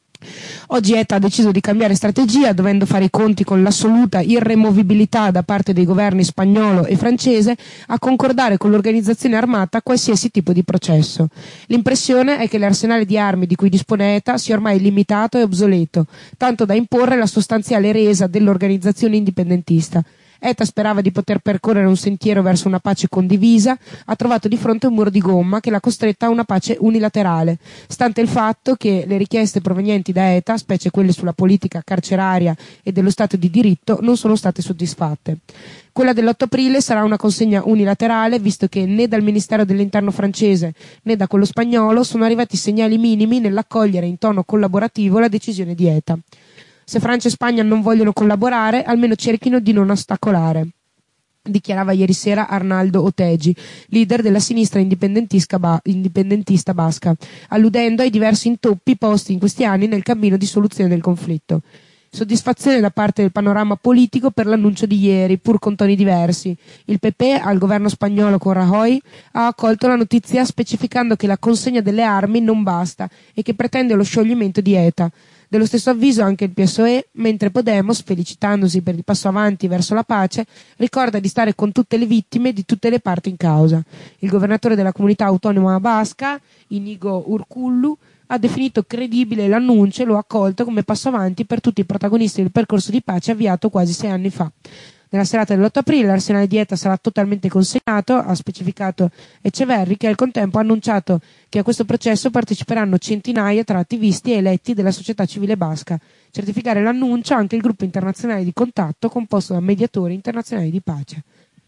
Oggi E T A ha deciso di cambiare strategia, dovendo fare i conti con l'assoluta irremovibilità da parte dei governi spagnolo e francese a concordare con l'organizzazione armata qualsiasi tipo di processo. L'impressione è che l'arsenale di armi di cui dispone E T A sia ormai limitato e obsoleto, tanto da imporre la sostanziale resa dell'organizzazione indipendentista. E T A sperava di poter percorrere un sentiero verso una pace condivisa, ha trovato di fronte un muro di gomma che l'ha costretta a una pace unilaterale, stante il fatto che le richieste provenienti da E T A, specie quelle sulla politica carceraria e dello Stato di diritto, non sono state soddisfatte. Quella dell'otto aprile sarà una consegna unilaterale, visto che né dal Ministero dell'Interno francese né da quello spagnolo sono arrivati segnali minimi nell'accogliere in tono collaborativo la decisione di E T A. Se Francia e Spagna non vogliono collaborare, almeno cerchino di non ostacolare, dichiarava ieri sera Arnaldo Otegi, leader della sinistra indipendentista, ba- indipendentista basca, alludendo ai diversi intoppi posti in questi anni nel cammino di soluzione del conflitto. Soddisfazione da parte del panorama politico per l'annuncio di ieri, pur con toni diversi. Il P P al governo spagnolo con Rajoy ha accolto la notizia specificando che la consegna delle armi non basta e che pretende lo scioglimento di E T A. Dello stesso avviso anche il P S O E, mentre Podemos, felicitandosi per il passo avanti verso la pace, ricorda di stare con tutte le vittime di tutte le parti in causa. Il governatore della comunità autonoma basca, Inigo Urkullu, ha definito credibile l'annuncio e lo ha accolto come passo avanti per tutti i protagonisti del percorso di pace avviato quasi sei anni fa. Nella serata dell'otto aprile l'arsenale dieta sarà totalmente consegnato, ha specificato Eceverri, che al contempo ha annunciato che a questo processo parteciperanno centinaia tra attivisti e eletti della società civile basca. Certificare l'annuncio anche il gruppo internazionale di contatto composto da mediatori internazionali di pace.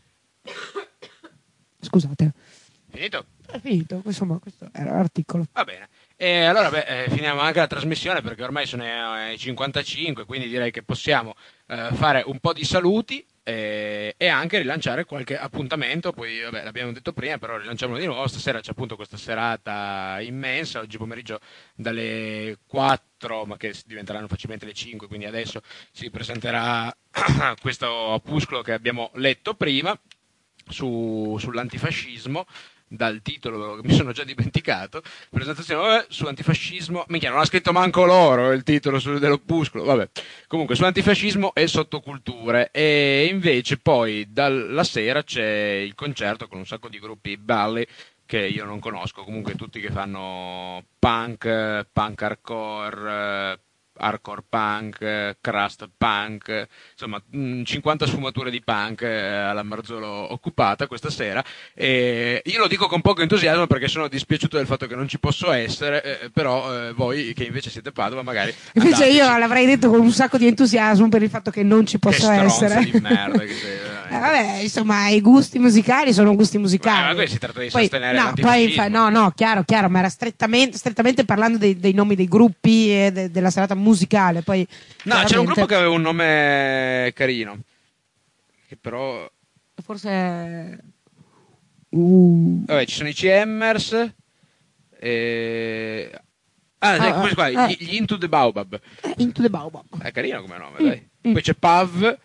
Scusate. Finito? È finito, insomma, questo era l'articolo. Va bene. E allora beh, eh, finiamo anche la trasmissione perché ormai sono i cinquantacinque, quindi direi che possiamo eh, fare un po' di saluti eh, e anche rilanciare qualche appuntamento. Poi vabbè, l'abbiamo detto prima, però rilanciamolo di nuovo. Stasera c'è appunto questa serata immensa, oggi pomeriggio dalle quattro, ma che diventeranno facilmente le cinque, quindi adesso si presenterà questo opuscolo che abbiamo letto prima su, sull'antifascismo, dal titolo che mi sono già dimenticato, presentazione eh, sull'antifascismo, minchia non ha scritto manco loro il titolo su, dell'opuscolo, vabbè, comunque sull'antifascismo e sottoculture. E invece poi dalla sera c'è il concerto con un sacco di gruppi balli che io non conosco, comunque tutti che fanno punk, punk hardcore, hardcore punk, crust punk, insomma cinquanta sfumature di punk alla Marzolo occupata questa sera. E io lo dico con poco entusiasmo perché sono dispiaciuto del fatto che non ci posso essere, eh, però eh, voi che invece siete Padova magari invece andateci. io l'avrei detto con un sacco di entusiasmo per il fatto che non ci posso che essere di merda che sei, eh, vabbè, insomma, i gusti musicali sono gusti musicali. Eh, ma qui si tratta di poi, sostenere no, poi, fa- no, no, chiaro, chiaro, ma era strettamente, strettamente parlando dei, dei nomi dei gruppi e de- della serata musicale. Poi, no, chiaramente... c'era un gruppo che aveva un nome carino, che però... Forse... Uh. Vabbè, ci sono i C-Emmers e... Ah, Ah, questo qua, ah, gli, gli Into the Baobab. Eh, Into the Baobab. È carino come nome, Mm, dai. mm. Poi c'è Pav.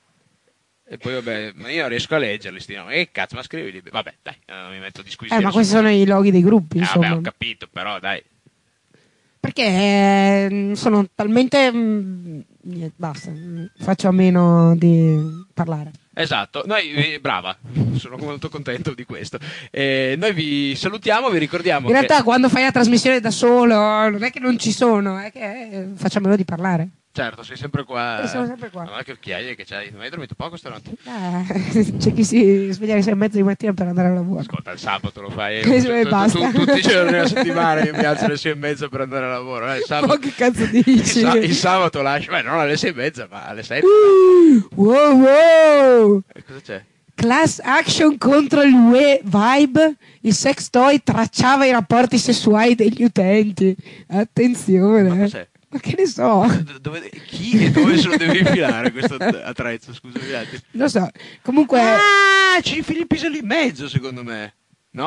E poi vabbè, ma io non riesco a leggerli sti nomi. Che cazzo, ma scrivili. Vabbè, dai, non mi metto a disquisire. Eh, ma questi sono i loghi dei gruppi, Eh, insomma. vabbè, ho capito, però dai. Perché eh, sono talmente... mm, niente, basta, mm, faccio a meno di parlare. Esatto, noi, eh, brava, sono molto contento di questo. Eh, noi vi salutiamo, vi ricordiamo In realtà che... quando fai la trasmissione da solo non è che non ci sono, è che eh, facciamo a meno di parlare. Certo, sei sempre qua. Eh, sono sempre qua. Ma che occhiaie che c'hai? Non hai dormito poco stanotte? Eh, c'è chi si sveglia alle sei e mezza di mattina per andare al lavoro. Ascolta, il sabato lo fai. Eh, tu- tu- basta. tu- tutti i giorni della settimana io mi alzo alle sei e mezza per andare al lavoro. Eh, il sabato, Ma che cazzo dici? il, sa- il sabato lascio, beh, non alle sei e mezza, ma alle sette. Uh, wow, wow. Eh, cosa c'è? Class action contro il we- Vibe, il sex toy tracciava i rapporti sessuali degli utenti. Attenzione. Ma cos'è? Ma che ne so? D- dove- chi e dove se lo deve infilare questo attrezzo? Scusami un attimo. Non so. Comunque. Ah, ci infili il pisello in mezzo, secondo me. No?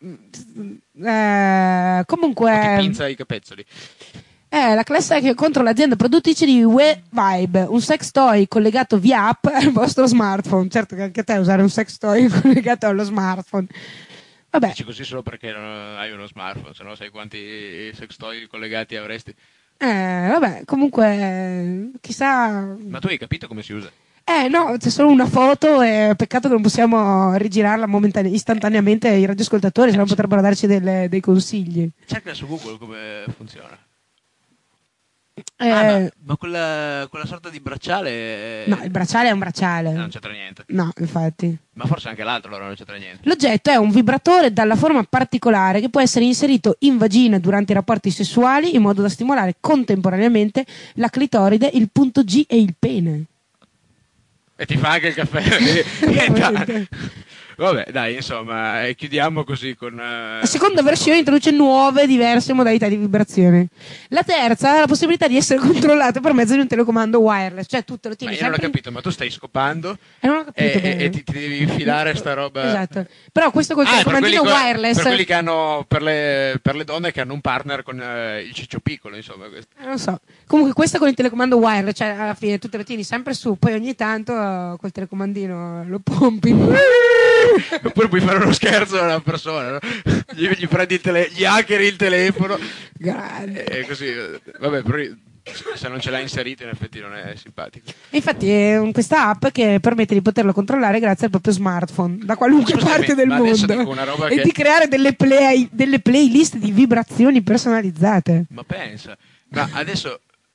eh, comunque. O ti pinza i capezzoli. Eh, la class action contro l'azienda produttrice di We Vibe, un sex toy collegato via app al vostro smartphone. Certo che anche a te usare un sex toy collegato allo smartphone. Vabbè. Dici così solo perché non hai uno smartphone, se no sai quanti sex toy collegati avresti. Eh, vabbè, comunque, chissà. Ma tu hai capito come si usa? Eh, no, c'è solo una foto e peccato che non possiamo rigirarla momentane- istantaneamente ai radioascoltatori, se no potrebbero darci delle- dei consigli. Cerca su Google come funziona. Eh, Ah, ma, ma quella, quella sorta di bracciale... no, il bracciale è un bracciale. Eh, non c'entra niente. No, infatti. Ma forse anche l'altro allora non c'entra niente. L'oggetto è un vibratore dalla forma particolare che può essere inserito in vagina durante i rapporti sessuali in modo da stimolare contemporaneamente la clitoride, il punto G e il pene. E ti fa anche il caffè. Vabbè, dai, insomma, eh, chiudiamo così con... eh, La seconda versione introduce nuove, diverse modalità di vibrazione. La terza ha la possibilità di essere controllata per mezzo di un telecomando wireless, cioè tu te lo Ma tieni io non ho sempre in- capito, ma tu stai scopando Eh, non ho capito e, bene. e ti, ti devi infilare sta roba... Esatto. Però questo col Ah, per quelli, telecomandino co- wireless. per quelli che hanno per le, per le donne che hanno un partner con eh, il ciccio piccolo, insomma, questo. Eh, non so. Comunque questo con il telecomando wireless, cioè alla fine tu te lo tieni sempre su, poi ogni tanto eh, col telecomandino lo pompi. Oppure puoi fare uno scherzo a una persona, no? gli, gli prendi il tele- gli hackeri il telefono Grande. e così, eh, vabbè, però se non ce l'hai inserito in effetti non è simpatico. E infatti è un- questa app che permette di poterlo controllare grazie al proprio smartphone da qualunque Scusami, parte del ma adesso mondo dico una roba e che- di creare delle, play- delle playlist di vibrazioni personalizzate. Ma pensa, ma adesso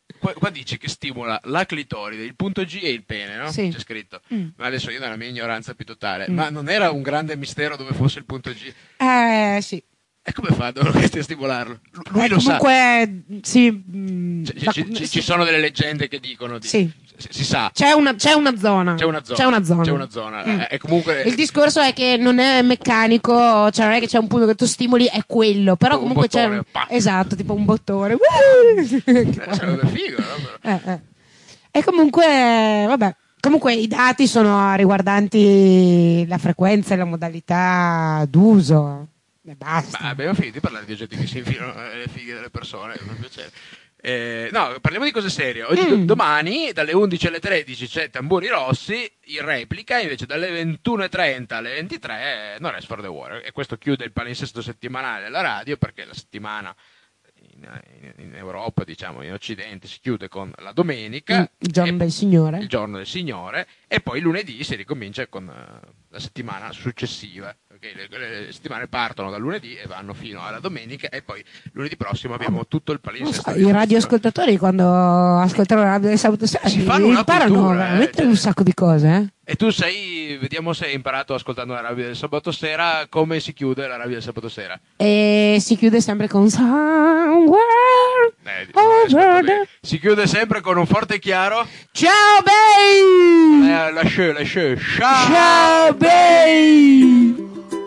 Qua, qua dici che stimola la clitoride, il punto G e il pene, no? Sì. C'è scritto. Mm. Ma adesso io nella mia ignoranza più totale, Mm. ma non era un grande mistero dove fosse il punto G? Eh, sì. E come fanno questi a stimolarlo? Lu- Lui Eh, lo sa. comunque, sì. mm, Ci, da- ci- ci- sì. ci sono delle leggende che dicono di- Sì. si, si sa. C'è una, c'è una zona. C'è una zona. C'è una zona. C'è una zona. Mm. Eh, E comunque Il discorso è che non è meccanico, cioè non è che c'è un punto che tu stimoli, è quello. Però Un comunque c'è. bottone, un- pa. Esatto, tipo un bottone. eh, sarebbe figo, no? Eh, eh. E comunque, vabbè. Comunque i dati sono riguardanti la frequenza e la modalità d'uso. E basta. Ma abbiamo finito di parlare di oggetti che si infilano nelle fighe delle persone, mi piace. Eh, no, parliamo di cose serie. Oggi, Mm. Domani dalle undici alle tredici c'è Tamburi Rossi in replica, invece dalle ventuno e trenta alle ventitré non Rest for the War. E questo chiude il palinsesto settimanale della radio, perché la settimana in, in- in Europa, diciamo in Occidente, si chiude con la domenica, Mm, il giorno del Signore. il giorno del Signore, e poi lunedì si ricomincia con eh, la settimana successiva. Ok, Le, le settimane partono dal lunedì e vanno fino alla domenica, e poi lunedì prossimo abbiamo tutto il Non palinsesto. so, i radioascoltatori quando ascoltano la radio del sabato sera Si fanno una imparano cultura, veramente eh, cioè. un sacco di cose, eh? E tu sei, vediamo se hai imparato ascoltando la radio del sabato sera come si chiude la radio del sabato sera. E si chiude sempre con Somewhere Eh, Over the... Si chiude sempre con un forte e chiaro. Ciao babe! Eh, lasciò, lasciò. Ciao! Ciao babe!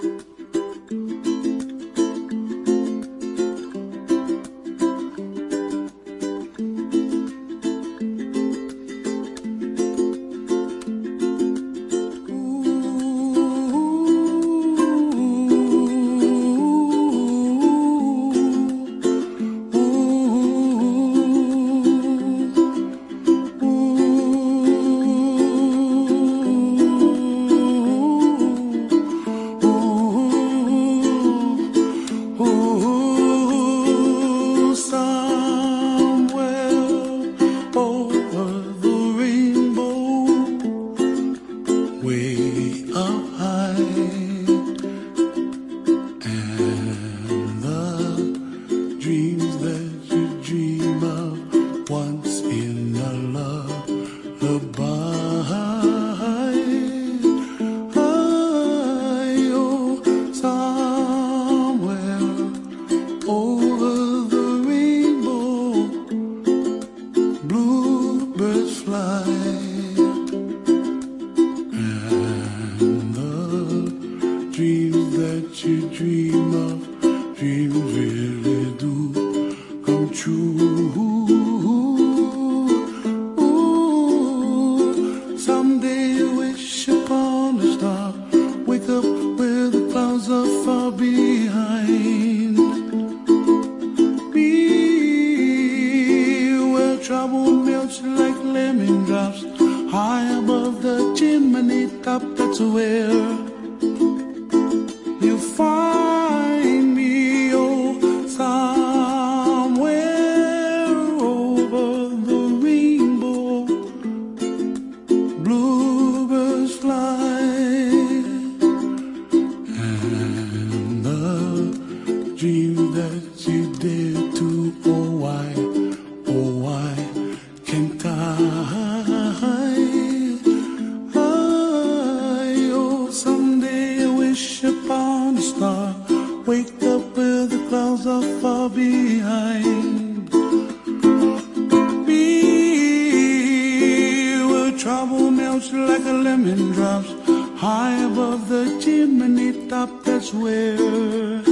Ooh, somewhere over the rainbow, way up high, and the dreams that you dream of once in a lullaby. Oh, somewhere over the rainbow, bluebirds fly, and the dreams that you dream of, dreams really do come true. Ooh, someday you wish upon a star, wake up where the clouds are far behind. Be where trouble melts like lemon drops, high above the chimney top. That's where you find me. Oh, somewhere over the rainbow, bluebirds fly, and the dream that you dare to, oh why, oh why can't I? I, oh, someday I wish upon a star, wake up where the clouds are far behind. Be where trouble melts like a lemon drops, high above the chimney top. That's where